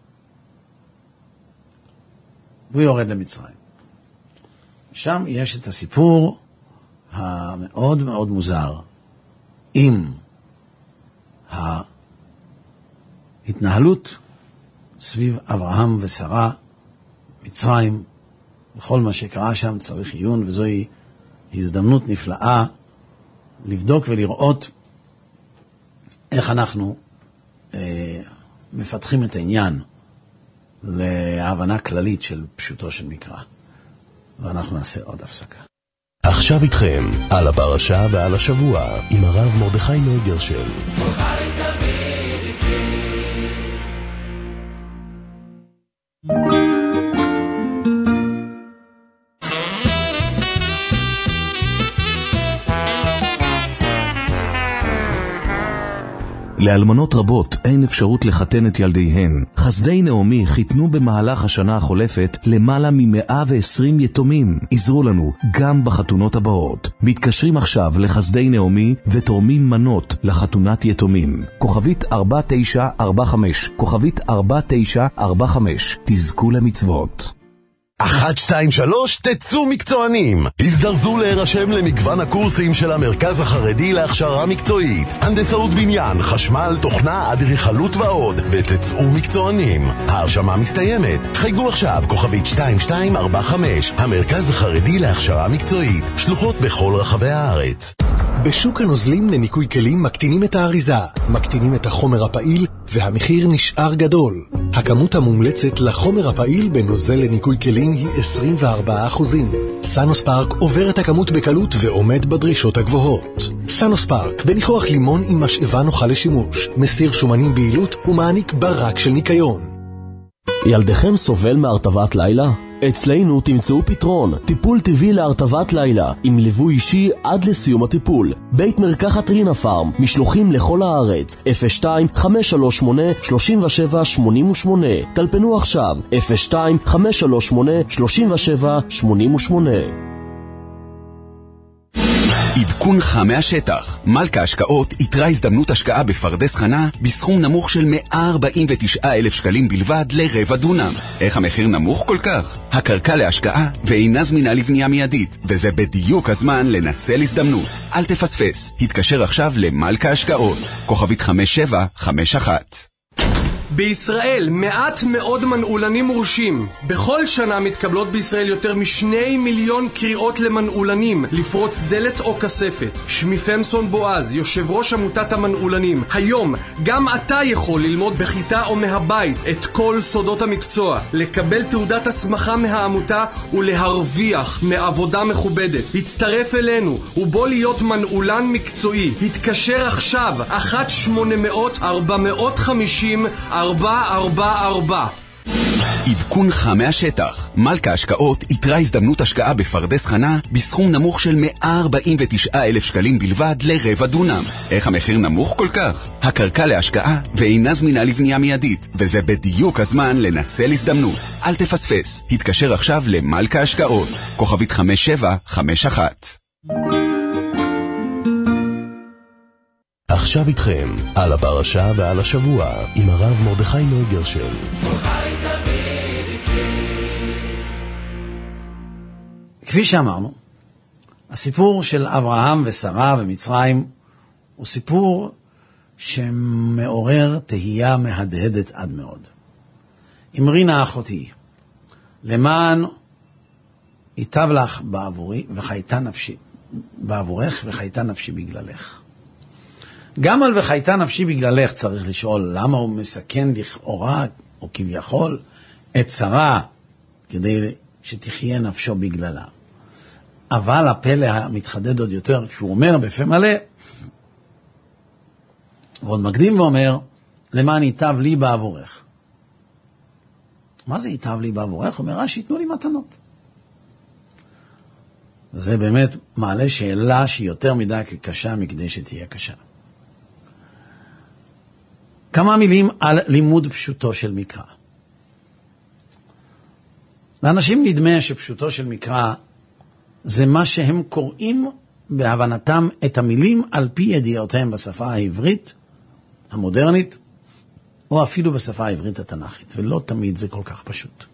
והוא יורד למצרים. שם יש את הסיפור המאוד מאוד מוזר, עם ההתנהלות סביב אברהם ושרה, מצרים, וכל מה שקרה שם צריך עיון, וזוהי הזדמנות נפלאה לבדוק ולראות איך אנחנו אה, מפתחים את העניין להבנה כללית של פשוטו של מקרא. ואנחנו נעשה עוד הפסקה. עכשיו איתכם על הפרשה ועל השבוע עם הרב מרדכי נוי גרשל. לאלמנות רבות אין אפשרות לחתן את ילדיהן. חסדי נעמי חיתנו במהלך השנה החולפת למעלה מ-מאה ועשרים יתומים. עזרו לנו גם בחתונות הבאות. מתקשרים עכשיו לחסדי נעמי ותורמים מנות לחתונת יתומים. כוכבית ארבע תשע ארבע חמש, כוכבית ארבע תשע ארבע חמש. תזכו למצוות. אחת, שתיים, שלוש, תצאו מקצוענים. הזדרזו להירשם למגוון הקורסים של המרכז החרדי להכשרה מקצועית. הנדסאות בניין, חשמל, תוכנה, אדריכלות ועוד. ותצאו מקצוענים. ההרשמה מסתיימת. חייגו עכשיו, כוכבית שתיים שתיים ארבע חמש. המרכז החרדי להכשרה מקצועית. שלוחות בכל רחבי הארץ. בשוק הנוזלים לניקוי כלים מקטינים את האריזה, מקטינים את החומר הפעיל, והמחיר נשאר גדול. הכמות המומלצת לחומר הפעיל בנוזל לניקוי כלים היא עשרים וארבעה אחוזים. סנוספארק עובר את הכמות בקלות ועומד בדרישות הגבוהות. סנוספארק, בניחוח לימון עם משאבה נוחה לשימוש, מסיר שומנים בעילות ומעניק ברק של ניקיון. ילדכם סובל מהרטבת לילה? אצלנו תמצאו פתרון, טיפול טבעי להרטבת לילה, עם ליווי אישי עד לסיום הטיפול. בית מרקחת רינה פארם, משלוחים לכל הארץ, אפס שתיים חמש שלוש שמונה שלושים ושבע שמונים ושמונה. טלפנו עכשיו, אפס שתיים חמש שלוש שמונה שלושים ושבע שמונים ושמונה. עדכונך מהשטח. מלכה השקעות יתרה הזדמנות השקעה בפרדס חנה בסכום נמוך של מאה ארבעים ותשעה אלף שקלים בלבד לרבע דונם. איך המחיר נמוך כל כך? הקרקע להשקעה ואינה זמינה לבנייה מיידית, וזה בדיוק הזמן לנצל הזדמנות. אל תפספס. התקשר עכשיו למלכה השקעות. כוכבית חמש שבע חמש אחת. בישראל מעט מאוד מנעולנים מורשים. בכל שנה מתקבלות בישראל יותר משני מיליון קריאות למנעולנים לפרוץ דלת או כספת. שמי פמסון בועז, יושב ראש עמותת המנעולנים. היום גם אתה יכול ללמוד בכיתה או מהבית את כל סודות המקצוע, לקבל תעודת הסמכה מהעמותה ולהרוויח מעבודה מכובדת. הצטרף אלינו ובוא להיות מנעולן מקצועי. התקשר עכשיו אחת שמונה מאות ארבע מאות וחמישים ארבע ארבע ארבע. עדכונך מהשטח. מלכה השקעות יתרה הזדמנות השקעה בפרדס חנה בסכום נמוך של מאה ארבעים ותשעה אלף שקלים בלבד לרבע דונם. איך המחיר נמוך כל כך? הקרקע להשקעה ואינה זמינה לבנייה מיידית, וזה בדיוק הזמן לנצל הזדמנות. אל תפספס. התקשר עכשיו למלכה השקעות. כוכבית חמש שבע חמש אחת. עכשיו איתכם על הפרשה ועל השבוע עם הרב מרדכי נוי גרשל. כפי שאמרנו, הסיפור של אברהם ושרה ומצרים הוא סיפור שמעורר תהייה מהדהדת עד מאוד. אמרינה אחותי, למען ייטב לך בעבורי וחייתה נפשי בעבורך וחייתה נפשי בגללך. גם על וחייתה נפשי בגללך צריך לשאול, למה הוא מסכן לכאורה, או כביכול, את שרה, כדי שתחיה נפשו בגללה. אבל הפלא המתחדד עוד יותר, כשהוא אומר בפה מלא, ועוד מקדים ואומר, למען ייטב לי בעבורך. מה זה ייטב לי בעבורך? הוא אומר, שיתנו לי מתנות. זה באמת מעלה שאלה שהיא יותר מדי קשה מכדי שתהיה קשה. כמה מילים על לימוד פשוטו של מקרא. לאנשים נדמה שפשוטו של מקרא זה מה שהם קוראים בהבנתם את המילים על פי ידיעותיהם בשפה העברית המודרנית, או אפילו בשפה העברית התנ"כית, ולא תמיד זה כל כך פשוט.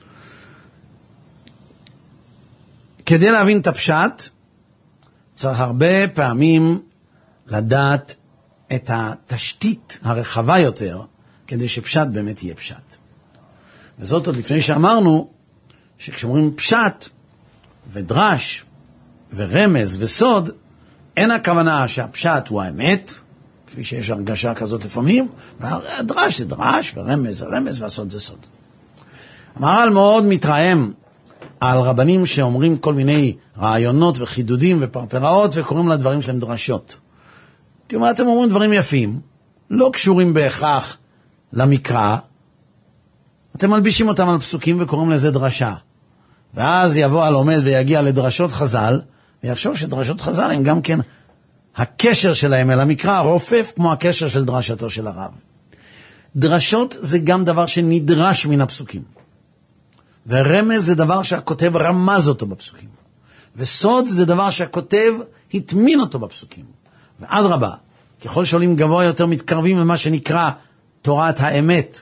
כדי להבין את הפשט, צריך הרבה פעמים לדעת את התשתית הרחבה יותר, כדי שפשט באמת יהיה פשט. וזאת עוד לפני שאמרנו, שכשאומרים פשט ודרש ורמז וסוד, אין הכוונה שהפשט הוא האמת, כפי שיש הרגשה כזאת לפעמים, והדרש זה דרש ורמז זה רמז והסוד זה סוד. המהר"ל מאוד מתרעם על רבנים שאומרים כל מיני רעיונות וחידודים ופרפראות וקוראים לדברים שלהם דרשות. כלומר, אתם אומרים דברים יפים, לא קשורים בהכרח למקרא, אתם מלבישים אותם על פסוקים וקוראים לזה דרשה. ואז יבוא הלומד ויגיע לדרשות חז"ל, ויחשוב שדרשות חז"ל הם גם כן, הקשר שלהם אל המקרא רופף כמו הקשר של דרשתו של הרב. דרשות זה גם דבר שנדרש מן הפסוקים. ורמז זה דבר שהכותב רמז אותו בפסוקים. וסוד זה דבר שהכותב התמין אותו בפסוקים. ועד רבה, ככל שעולים גבוה יותר מתקרבים למה שנקרא תורת האמת.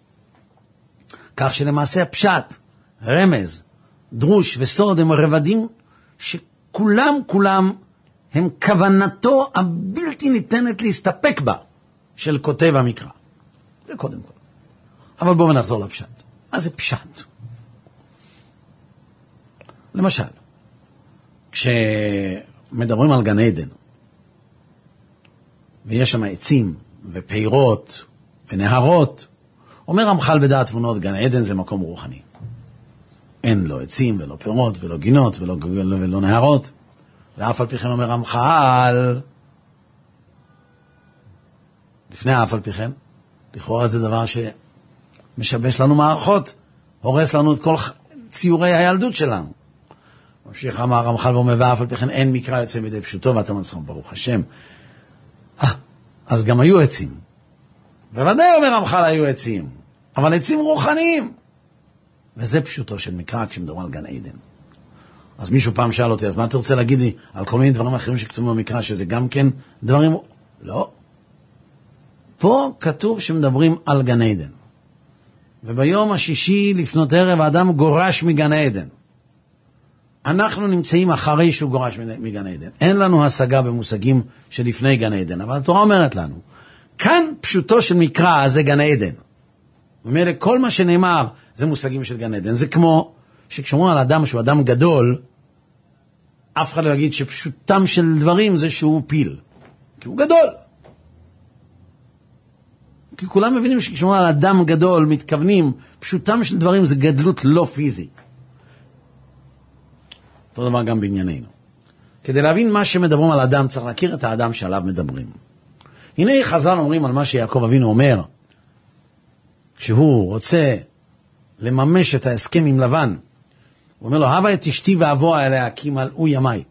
כך שלמעשה הפשט, רמז, דרוש וסוד הם רבדים שכולם כולם הם כוונתו הבלתי ניתנת להסתפק בה של כותב המקרא. זה קודם כל. אבל בואו נחזור לפשט. מה זה פשט? למשל, כשמדברים על גן עדן, ויש שם עצים ופירות ונהרות, אומר רמח"ל בדעת תבונות, גן עדן זה מקום רוחני. אין לו עצים ולא פירות ולא גינות ולא, ולא, ולא נהרות. ואף על פי כן אומר רמח"ל, לפני אף על פי כן, לכאורה זה דבר שמשבש לנו מערכות, הורס לנו את כל ציורי הילדות שלנו. ממשיך אמר רמח"ל ואומר, ואף על פי כן אין מקרא יוצא מידי פשוטו, ואתה מצחם ברוך השם. אז גם היו עצים. בוודאי אומר רמח"ל היו עצים, אבל עצים רוחניים. וזה פשוטו של מקרא כשמדברים על גן עדן. אז מישהו פעם שאל אותי, אז מה אתה רוצה להגיד לי על כל מיני דברים אחרים שכתובים במקרא, שזה גם כן דברים... לא. פה כתוב שמדברים על גן עדן. וביום השישי לפנות ערב האדם גורש מגן עדן. אנחנו נמצאים אחרי שהוא גורש מגן עדן. אין לנו השגה במושגים שלפני גן עדן, אבל התורה אומרת לנו, כאן פשוטו של מקרא זה גן עדן. ומאלה כל מה שנאמר זה מושגים של גן עדן. זה כמו שכשאומרים על אדם שהוא אדם גדול, אף אחד לא יגיד שפשוטם של דברים זה שהוא פיל. כי הוא גדול. כי כולם מבינים שכשאומרים על אדם גדול, מתכוונים, פשוטם של דברים זה גדלות לא פיזית. אותו דבר גם בענייננו. כדי להבין מה שמדברים על אדם, צריך להכיר את האדם שעליו מדברים. הנה חז"ל אומרים על מה שיעקב אבינו אומר, כשהוא רוצה לממש את ההסכם עם לבן, הוא אומר לו, הבה את אשתי ואבוא אליה, כי מלאו ימי.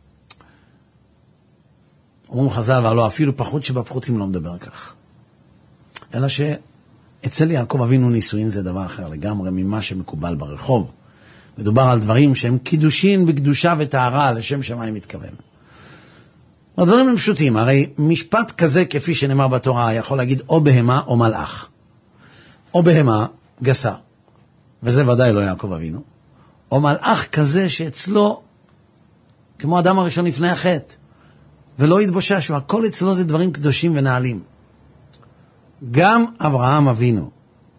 אומרים חז"ל, ולא, אפילו פחות שבפחותים לא מדבר כך. אלא שאצל יעקב אבינו נישואין זה דבר אחר לגמרי ממה שמקובל ברחוב. מדובר על דברים שהם קידושין בקדושה וטהרה, לשם שמיים מתכוון. הדברים הם פשוטים, הרי משפט כזה כפי שנאמר בתורה, יכול להגיד או בהמה או מלאך. או בהמה גסה, וזה ודאי לא יעקב אבינו, או מלאך כזה שאצלו, כמו אדם הראשון לפני החטא, ולא יתבושש, הכל אצלו זה דברים קדושים ונעלים. גם אברהם אבינו,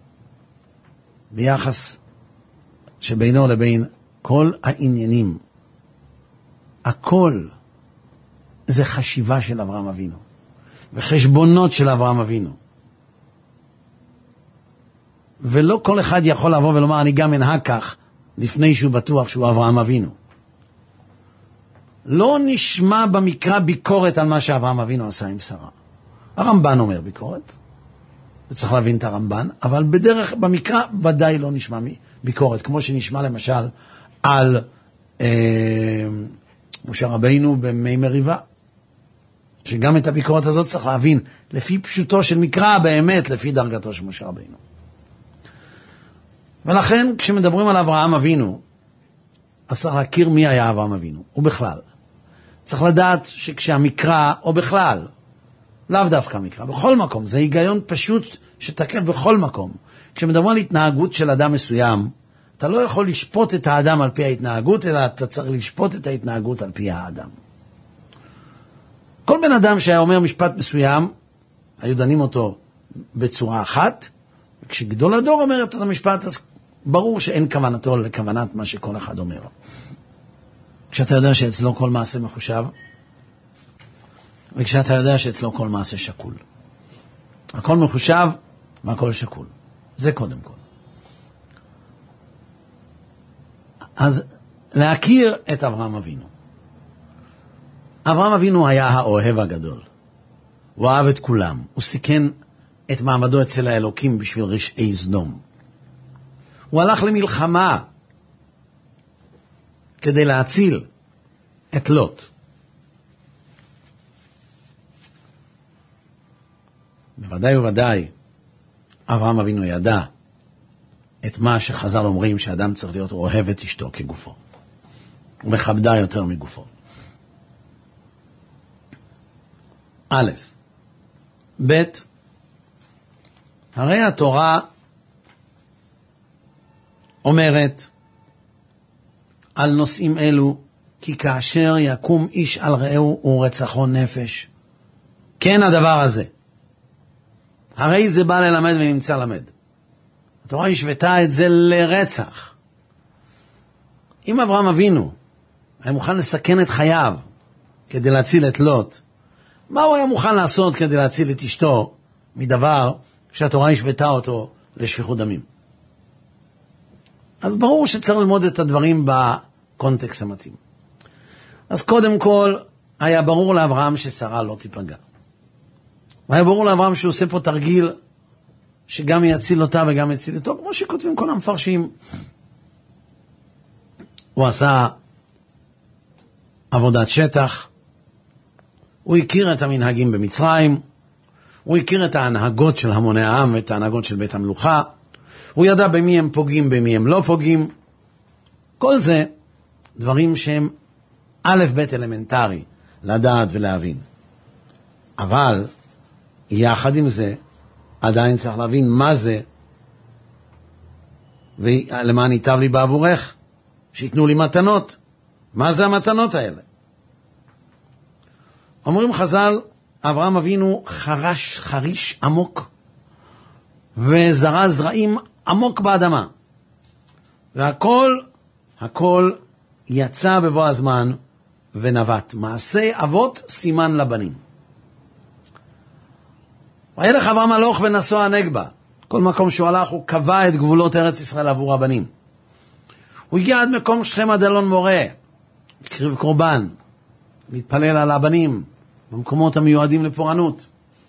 ביחס שבינו לבין כל העניינים, הכל זה חשיבה של אברהם אבינו. וחשבונות של אברהם אבינו. ולא כל אחד יכול לבוא ולומר, אני גם אנהג כך, לפני שהוא בטוח שהוא אברהם אבינו. לא נשמע במקרא ביקורת על מה שאברהם אבינו עשה עם שרה. הרמב"ן אומר ביקורת, וצריך להבין את הרמב"ן, אבל בדרך, במקרא ודאי לא נשמע ביקורת, כמו שנשמע למשל על אה, משה רבינו במי מריבה, שגם את הביקורת הזאת צריך להבין, לפי פשוטו של מקרא, באמת לפי דרגתו של משה רבינו. ולכן כשמדברים על אברהם אבינו, אז צריך להכיר מי היה אברהם אבינו, ובכלל. צריך לדעת שכשהמקרא, או בכלל, לאו דווקא מקרא, בכל מקום, זה היגיון פשוט שתקף בכל מקום. כשמדברים על התנהגות של אדם מסוים, אתה לא יכול לשפוט את האדם על פי ההתנהגות, אלא אתה צריך לשפוט את ההתנהגות על פי האדם. כל בן אדם שהיה אומר משפט מסוים, היו דנים אותו בצורה אחת, וכשגדול הדור אומר את המשפט, אז ברור שאין כוונתו לכוונת מה שכל אחד אומר. כשאתה יודע שאצלו כל מעשה מחושב, וכשאתה יודע שאצלו כל מעשה שקול. הכל מחושב והכל שקול. זה קודם כל. אז להכיר את אברהם אבינו. אברהם אבינו היה האוהב הגדול. הוא אהב את כולם. הוא סיכן את מעמדו אצל האלוקים בשביל רשעי סדום. הוא הלך למלחמה כדי להציל את לוט. בוודאי ובוודאי אברהם אבינו ידע את מה שחז"ל אומרים שאדם צריך להיות אוהב את אשתו כגופו. הוא מכבדה יותר מגופו. א', ב', הרי התורה אומרת על נושאים אלו, כי כאשר יקום איש על רעהו ורצחו נפש. כן הדבר הזה. הרי זה בא ללמד ונמצא למד. התורה השוותה את זה לרצח. אם אברהם אבינו היה מוכן לסכן את חייו כדי להציל את לוט, מה הוא היה מוכן לעשות כדי להציל את אשתו מדבר שהתורה השוותה אותו לשפיכות דמים? אז ברור שצריך ללמוד את הדברים בקונטקסט המתאים. אז קודם כל היה ברור לאברהם ששרה לא תיפגע. והיה ברור לאברהם שהוא עושה פה תרגיל שגם יציל אותה וגם יציל אותו, כמו שכותבים כל המפרשים. הוא עשה עבודת שטח, הוא הכיר את המנהגים במצרים, הוא הכיר את ההנהגות של המוני העם ואת ההנהגות של בית המלוכה, הוא ידע במי הם פוגעים, במי הם לא פוגעים. כל זה דברים שהם א' ב' אלמנטרי, לדעת ולהבין. אבל יחד עם זה, עדיין צריך להבין מה זה, ולמה ניטב לי בעבורך, שיתנו לי מתנות. מה זה המתנות האלה? אומרים חז"ל, אברהם אבינו חרש חריש עמוק, וזרע זרעים עמוק באדמה. והכל, הכל יצא בבוא הזמן ונבט. מעשה אבות סימן לבנים. וילך אברהם הלוך ונסוע הנגבה. כל מקום שהוא הלך הוא קבע את גבולות ארץ ישראל עבור הבנים. הוא הגיע עד מקום שכם עד אלון מורה, הקריב קורבן, להתפלל על הבנים במקומות המיועדים לפורענות.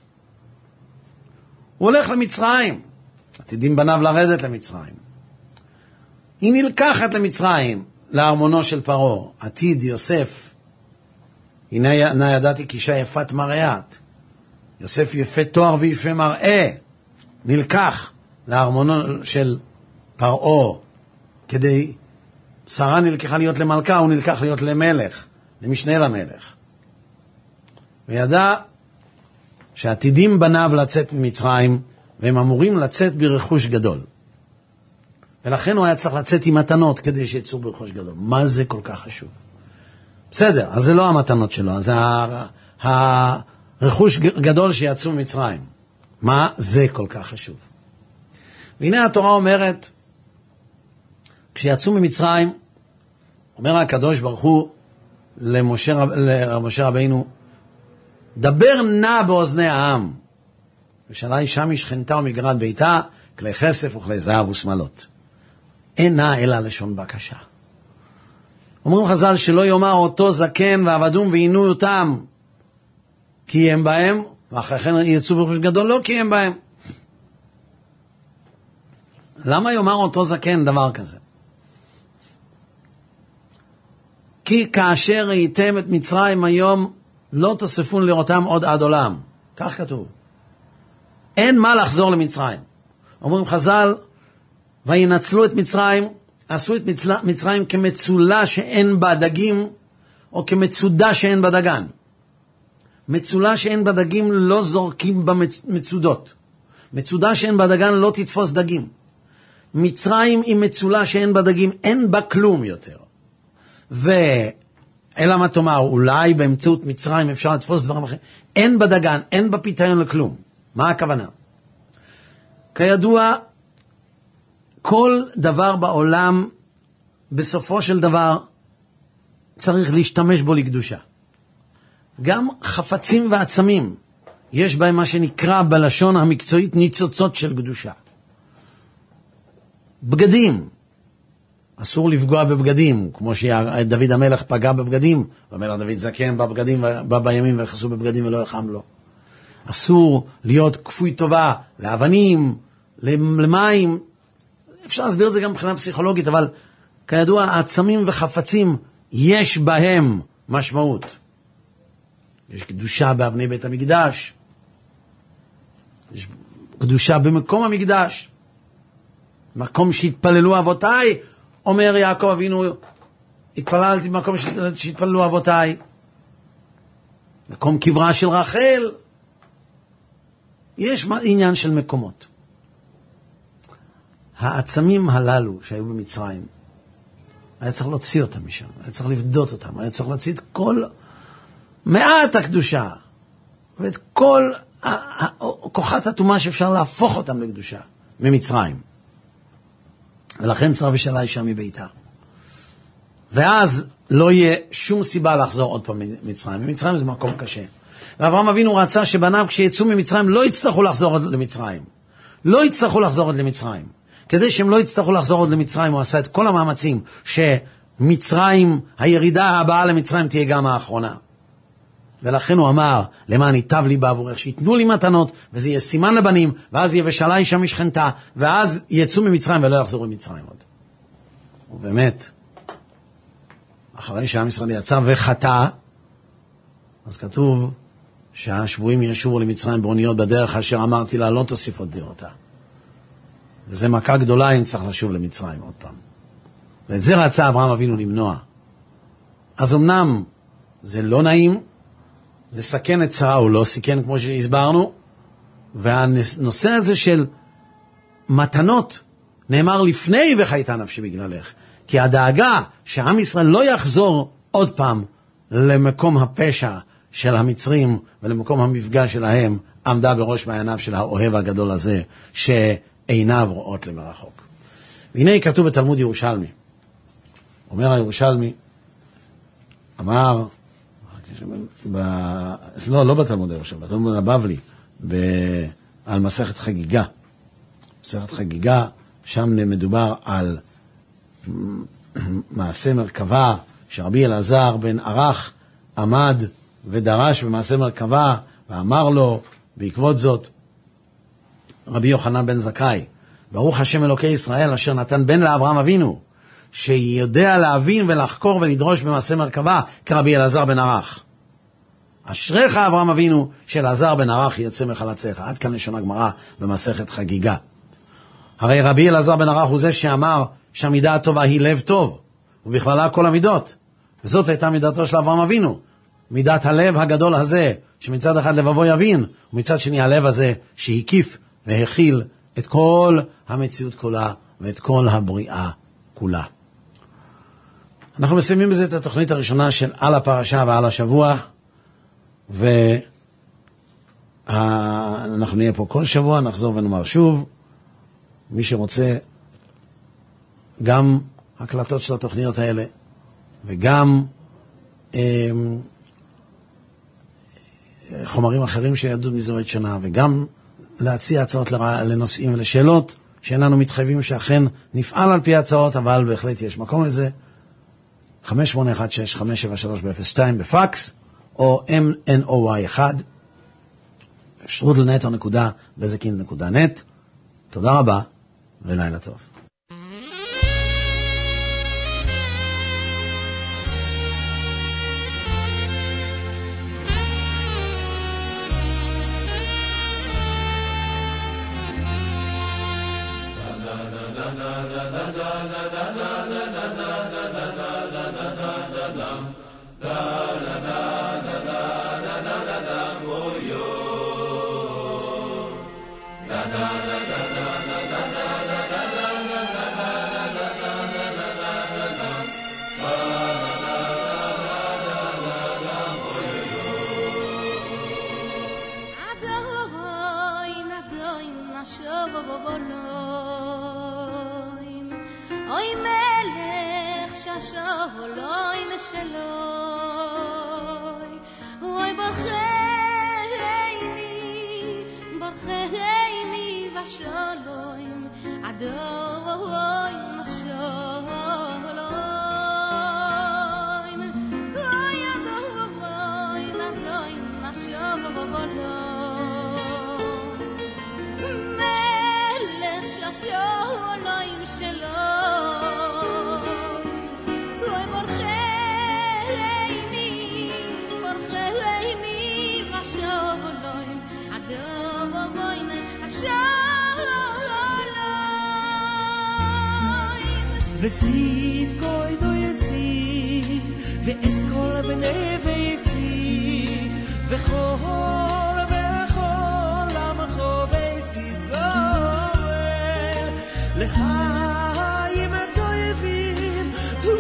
הוא הולך למצרים, עתידים בניו לרדת למצרים. היא נלקחת למצרים, לארמונו של פרעה, עתיד יוסף. הנה ידעתי כי אישה יפת מראית. יוסף יפה תואר ויפה מראה, נלקח לארמונו של פרעה, כדי, שרה נלקחה להיות למלכה, הוא נלקח להיות למלך, למשנה למלך. וידע שעתידים בניו לצאת ממצרים, והם אמורים לצאת ברכוש גדול. ולכן הוא היה צריך לצאת עם מתנות כדי שיצאו ברכוש גדול. מה זה כל כך חשוב? בסדר, אז זה לא המתנות שלו, זה הרכוש גדול שיצאו ממצרים. מה זה כל כך חשוב? והנה התורה אומרת, כשיצאו ממצרים, אומר הקדוש ברוך הוא למשה, למשה רבינו, דבר נע באוזני העם. ושאלה אישה משכנתה ומגרד ביתה, כלי כסף וכלי זהב ושמלות. אין נע אלא לשון בקשה. אומרים חז"ל שלא יאמר אותו זקן ועבדום ועינו אותם, קיים בהם, ואחרי כן יצאו ברכוש גדול, לא קיים בהם. למה יאמר אותו זקן דבר כזה? כי כאשר ראיתם את מצרים היום, לא תוספון לראותם עוד עד עולם. כך כתוב. אין מה לחזור למצרים. אומרים חז"ל, וינצלו את מצרים, עשו את מצרים כמצולה שאין בה דגים, או כמצודה שאין בה דגן. מצולה שאין בה דגים לא זורקים במצודות. מצודה שאין בה דגן לא תתפוס דגים. מצרים היא מצולה שאין בה דגים, אין בה כלום יותר. ואלא מה תאמר, אולי באמצעות מצרים אפשר לתפוס דברים אחרים. אין בה דגן, אין בה פיתיון לכלום. מה הכוונה? כידוע, כל דבר בעולם, בסופו של דבר, צריך להשתמש בו לקדושה. גם חפצים ועצמים, יש בהם מה שנקרא בלשון המקצועית ניצוצות של קדושה. בגדים, אסור לפגוע בבגדים, כמו שדוד המלך פגע בבגדים, והמלך דוד זקן בבגדים, בא בימים וחסו בבגדים ולא יחם לו. אסור להיות כפוי טובה לאבנים, למים, אפשר להסביר את זה גם מבחינה פסיכולוגית, אבל כידוע, העצמים וחפצים, יש בהם משמעות. יש קדושה באבני בית המקדש, יש קדושה במקום המקדש, מקום שהתפללו אבותיי, אומר יעקב אבינו, התפללתי במקום שהתפללו אבותיי, מקום קברה של רחל, יש עניין של מקומות. העצמים הללו שהיו במצרים, היה צריך להוציא אותם משם, היה צריך לבדות אותם, היה צריך להוציא את כל מעט הקדושה, ואת כל כוחת התאומה שאפשר להפוך אותם לקדושה, ממצרים. ולכן צריך ושאלה אישה מביתה. ואז לא יהיה שום סיבה לחזור עוד פעם ממצרים. ממצרים זה מקום קשה. ואברהם אבינו רצה שבניו כשיצאו ממצרים לא יצטרכו לחזור עוד למצרים. לא יצטרכו לחזור עוד למצרים. כדי שהם לא יצטרכו לחזור עוד למצרים, הוא עשה את כל המאמצים שמצרים, הירידה הבאה למצרים תהיה גם האחרונה. ולכן הוא אמר, למען ייטב לי בעבורך, שיתנו לי מתנות, וזה יהיה סימן לבנים, ואז יהיה ושאלה אישה משכנתה, ואז יצאו ממצרים ולא יחזרו למצרים עוד. ובאמת, אחרי שעם ישראל יצא וחטא, אז כתוב שהשבויים ישובו למצרים באוניות בדרך, אשר אמרתי לה, לא תוסיף עוד דירותה. וזה מכה גדולה אם צריך לשוב למצרים עוד פעם. ואת זה רצה אברהם אבינו למנוע. אז אמנם זה לא נעים, לסכן את שרה הוא לא סיכן כמו שהסברנו, והנושא הזה של מתנות נאמר לפני וחייתה נפשי בגללך, כי הדאגה שעם ישראל לא יחזור עוד פעם למקום הפשע של המצרים ולמקום המפגש שלהם, עמדה בראש מעייניו של האוהב הגדול הזה שעיניו רואות למרחוק. והנה כתוב בתלמוד ירושלמי, אומר הירושלמי, אמר ב... לא, לא בתלמוד הירושלמי, בתלמוד הבבלי, ב... על מסכת חגיגה. מסכת חגיגה, שם מדובר על מעשה מרכבה, שרבי אלעזר בן ערך עמד ודרש במעשה מרכבה, ואמר לו, בעקבות זאת, רבי יוחנן בן זכאי, ברוך השם אלוקי ישראל, אשר נתן בן לאברהם אבינו, שיודע להבין ולחקור ולדרוש במעשה מרכבה, כרבי אלעזר בן ערך. אשריך אברהם אבינו, שאלעזר בן ערך יצא מחלציך. עד כאן לשון הגמרא במסכת חגיגה. הרי רבי אלעזר בן ערך הוא זה שאמר שהמידה הטובה היא לב טוב, ובכללה כל המידות. וזאת הייתה מידתו של אברהם אבינו. מידת הלב הגדול הזה, שמצד אחד לבבו יבין, ומצד שני הלב הזה שהקיף והכיל את כל המציאות כולה ואת כל הבריאה כולה. אנחנו מסיימים בזה את התוכנית הראשונה של על הפרשה ועל השבוע, ואנחנו נהיה פה כל שבוע, נחזור ונאמר שוב. מי שרוצה גם הקלטות של התוכניות האלה, וגם חומרים אחרים שיהדות מזרחית שונה, וגם להציע הצעות לנושאים ולשאלות, שאיננו מתחייבים שאכן נפעל על פי הצעות, אבל בהחלט יש מקום לזה. חמש שמונה אחת שש חמש שבע שלוש אפס שתיים בפקס, או אם אן או וואי אחד, שטרודל נטו נקודה בזקין נקודה נט. תודה רבה, ולילה טוב. וסיף קוידו יסיף ואסכול בני ויסיף וכל וכל המחו ויסיס גורל לחיים הטויבים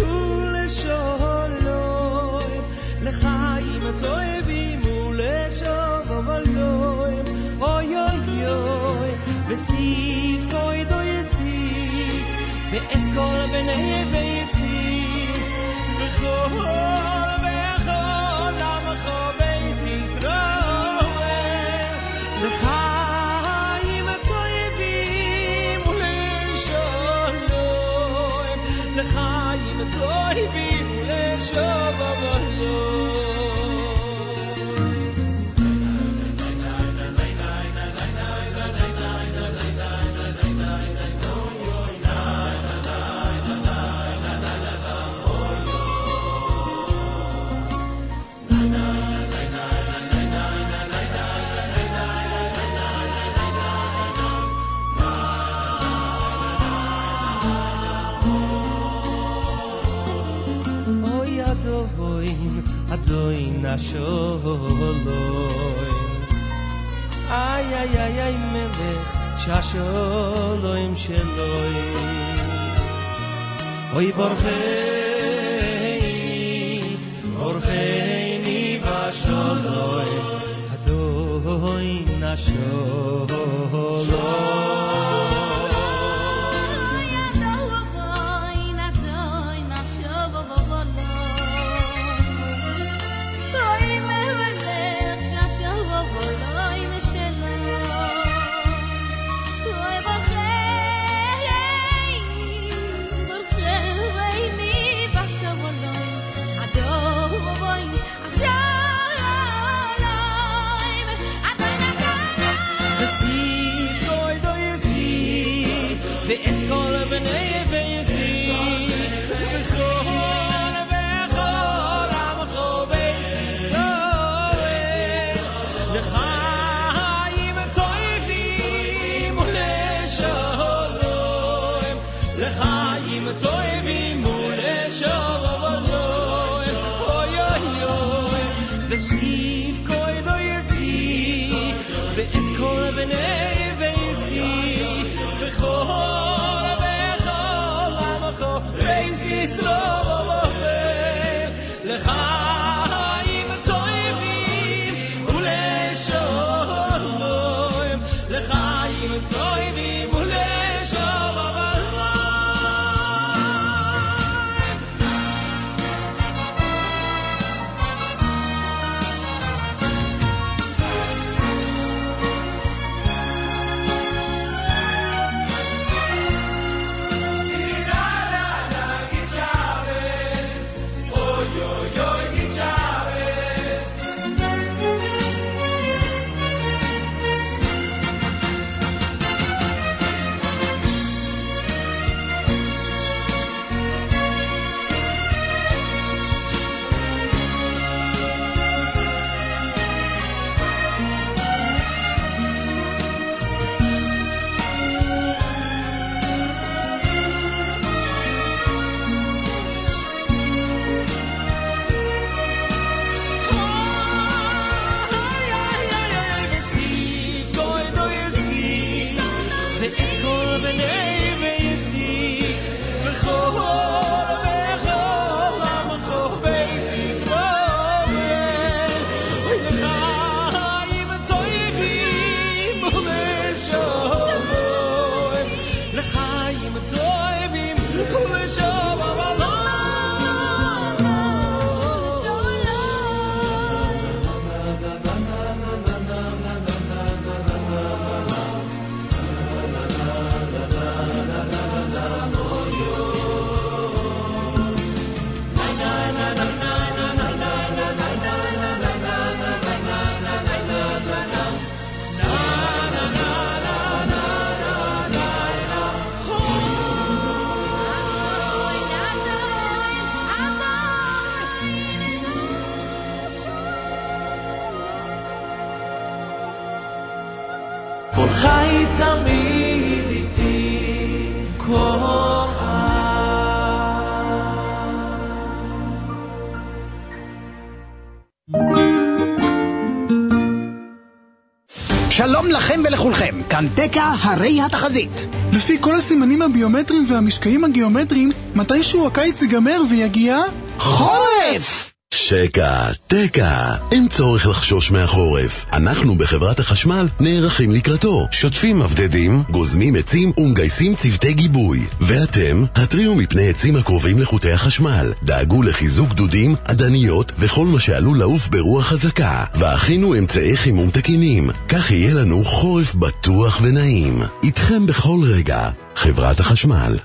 ולשולוים לחיים הטויבים ולשולוים אוי אוי אוי וסיף קוידו יסיף ואסכול בני ויסיף וכל וכל המחו ויסיס גורל לחיים הטויבים ולשולוים לחיים הטויבים ולשולוים אדוין השולוים איי איי איי איי מלך שהשולוים שלוים אוי בורחי בורחני בשולוים אדוין השולוים Siv koido yesi ve'eskol b'nei ve'yesi v'chol v'chol amcho ve'yis ro'el l'chaim toivim u'le'sholom l'chaim toivim u'le'sholom כל חי תמיד איתי, כל שלום לכם ולכולכם, כאן תקה הרי התחזית. לפי כל הסימנים הביומטריים והמשקעים הגיאומטריים, מתישהו הקיץ ייגמר ויגיע חורף! שקע, תקע, אין צורך לחשוש מהחורף. אנחנו בחברת החשמל נערכים לקראתו. שוטפים מבדדים, גוזמים עצים ומגייסים צוותי גיבוי. ואתם, התריעו מפני עצים הקרובים לחוטי החשמל. דאגו לחיזוק דודים, עדניות וכל מה שעלול לעוף ברוח חזקה. והכינו אמצעי חימום תקינים. כך יהיה לנו חורף בטוח ונעים. איתכם בכל רגע, חברת החשמל.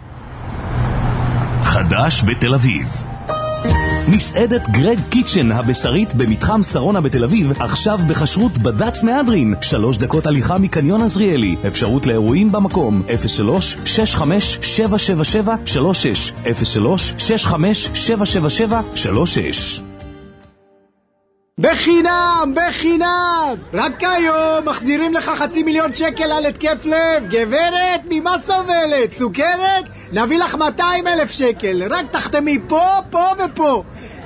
חדש בתל אביב. מסעדת גרג קיצ'ן הבשרית במתחם שרונה בתל אביב, עכשיו בחשרות בד"ץ מהדרין, שלוש דקות הליכה מקניון עזריאלי. אפשרות לאירועים במקום אפס שלוש שש חמש שבע שבע שבע שלוש שש אפס שלוש שש חמש שבע שבע שבע שלוש שש. בחינם, בחינם! רק היום מחזירים לך חצי מיליון שקל על התקף לב. גברת, ממה סובלת? סוכרת? נביא לך מאתיים אלף שקל. רק תחתמי פה, פה ופה.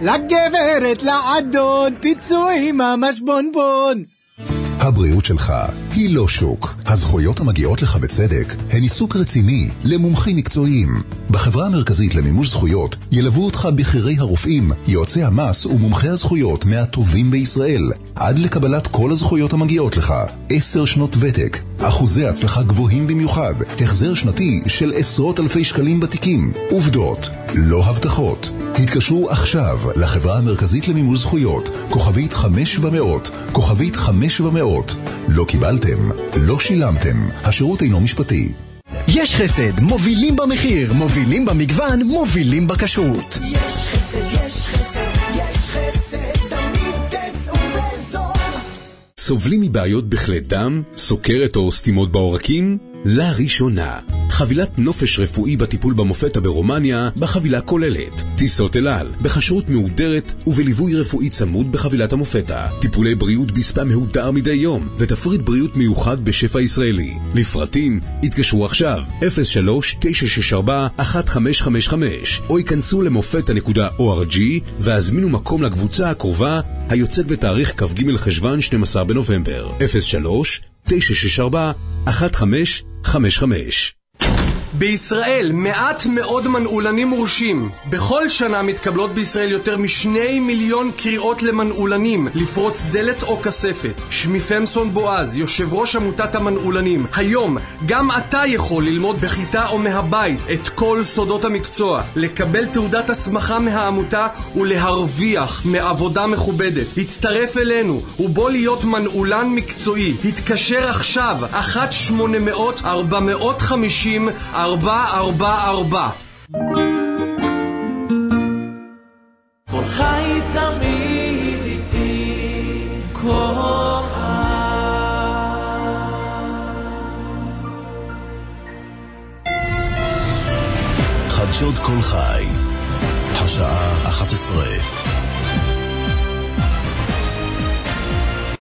לגברת, לעדון, פיצוי ממש בונבון. הבריאות שלך היא לא שוק. הזכויות המגיעות לך בצדק הן עיסוק רציני למומחים מקצועיים. בחברה המרכזית למימוש זכויות ילוו אותך בכירי הרופאים, יועצי המס ומומחי הזכויות מהטובים בישראל, עד לקבלת כל הזכויות המגיעות לך. עשר שנות ותק, אחוזי הצלחה גבוהים במיוחד, החזר שנתי של עשרות אלפי שקלים בתיקים. עובדות, לא הבטחות. התקשרו עכשיו לחברה המרכזית למימוש זכויות, כוכבית חמש ומאות, כוכבית חמש ומאות. לא קיבלתם, לא שילמתם, השירות אינו משפטי. יש חסד, מובילים במחיר, מובילים במגוון, מובילים בכשרות. יש חסד, יש חסד, יש חסד, תמיד תצאו בזול. סובלים מבעיות בכלי דם, סוכרת או סתימות בעורקים? לראשונה, חבילת נופש רפואי בטיפול במופתה ברומניה בחבילה כוללת טיסות אל על, בכשרות מהודרת ובליווי רפואי צמוד בחבילת המופתה, טיפולי בריאות בספה מהודר מדי יום ותפריט בריאות מיוחד בשפע ישראלי. לפרטים התקשרו עכשיו אפס שלוש תשע שש ארבע אחת חמש חמש חמש או ייכנסו למופתה נקודה או אר ג'י והזמינו מקום לקבוצה הקרובה היוצאת בתאריך כ"ג חשוון שנים עשר בנובמבר. אפס שלוש תשע שש ארבע אחת חמש חמש חמש. בישראל מעט מאוד מנעולנים מורשים. בכל שנה מתקבלות בישראל יותר משני מיליון קריאות למנעולנים לפרוץ דלת או כספת. שמי פמסון בועז, יושב ראש עמותת המנעולנים. היום גם אתה יכול ללמוד בכיתה או מהבית את כל סודות המקצוע, לקבל תעודת הסמכה מהעמותה ולהרוויח מעבודה מכובדת. הצטרף אלינו ובוא להיות מנעולן מקצועי. התקשר עכשיו אחת שמונה מאות ארבע מאות חמישים ארבע ארבע ארבע. כל חי תמיד איתי, כל חדשות כל חי, השעה אחת עשרה.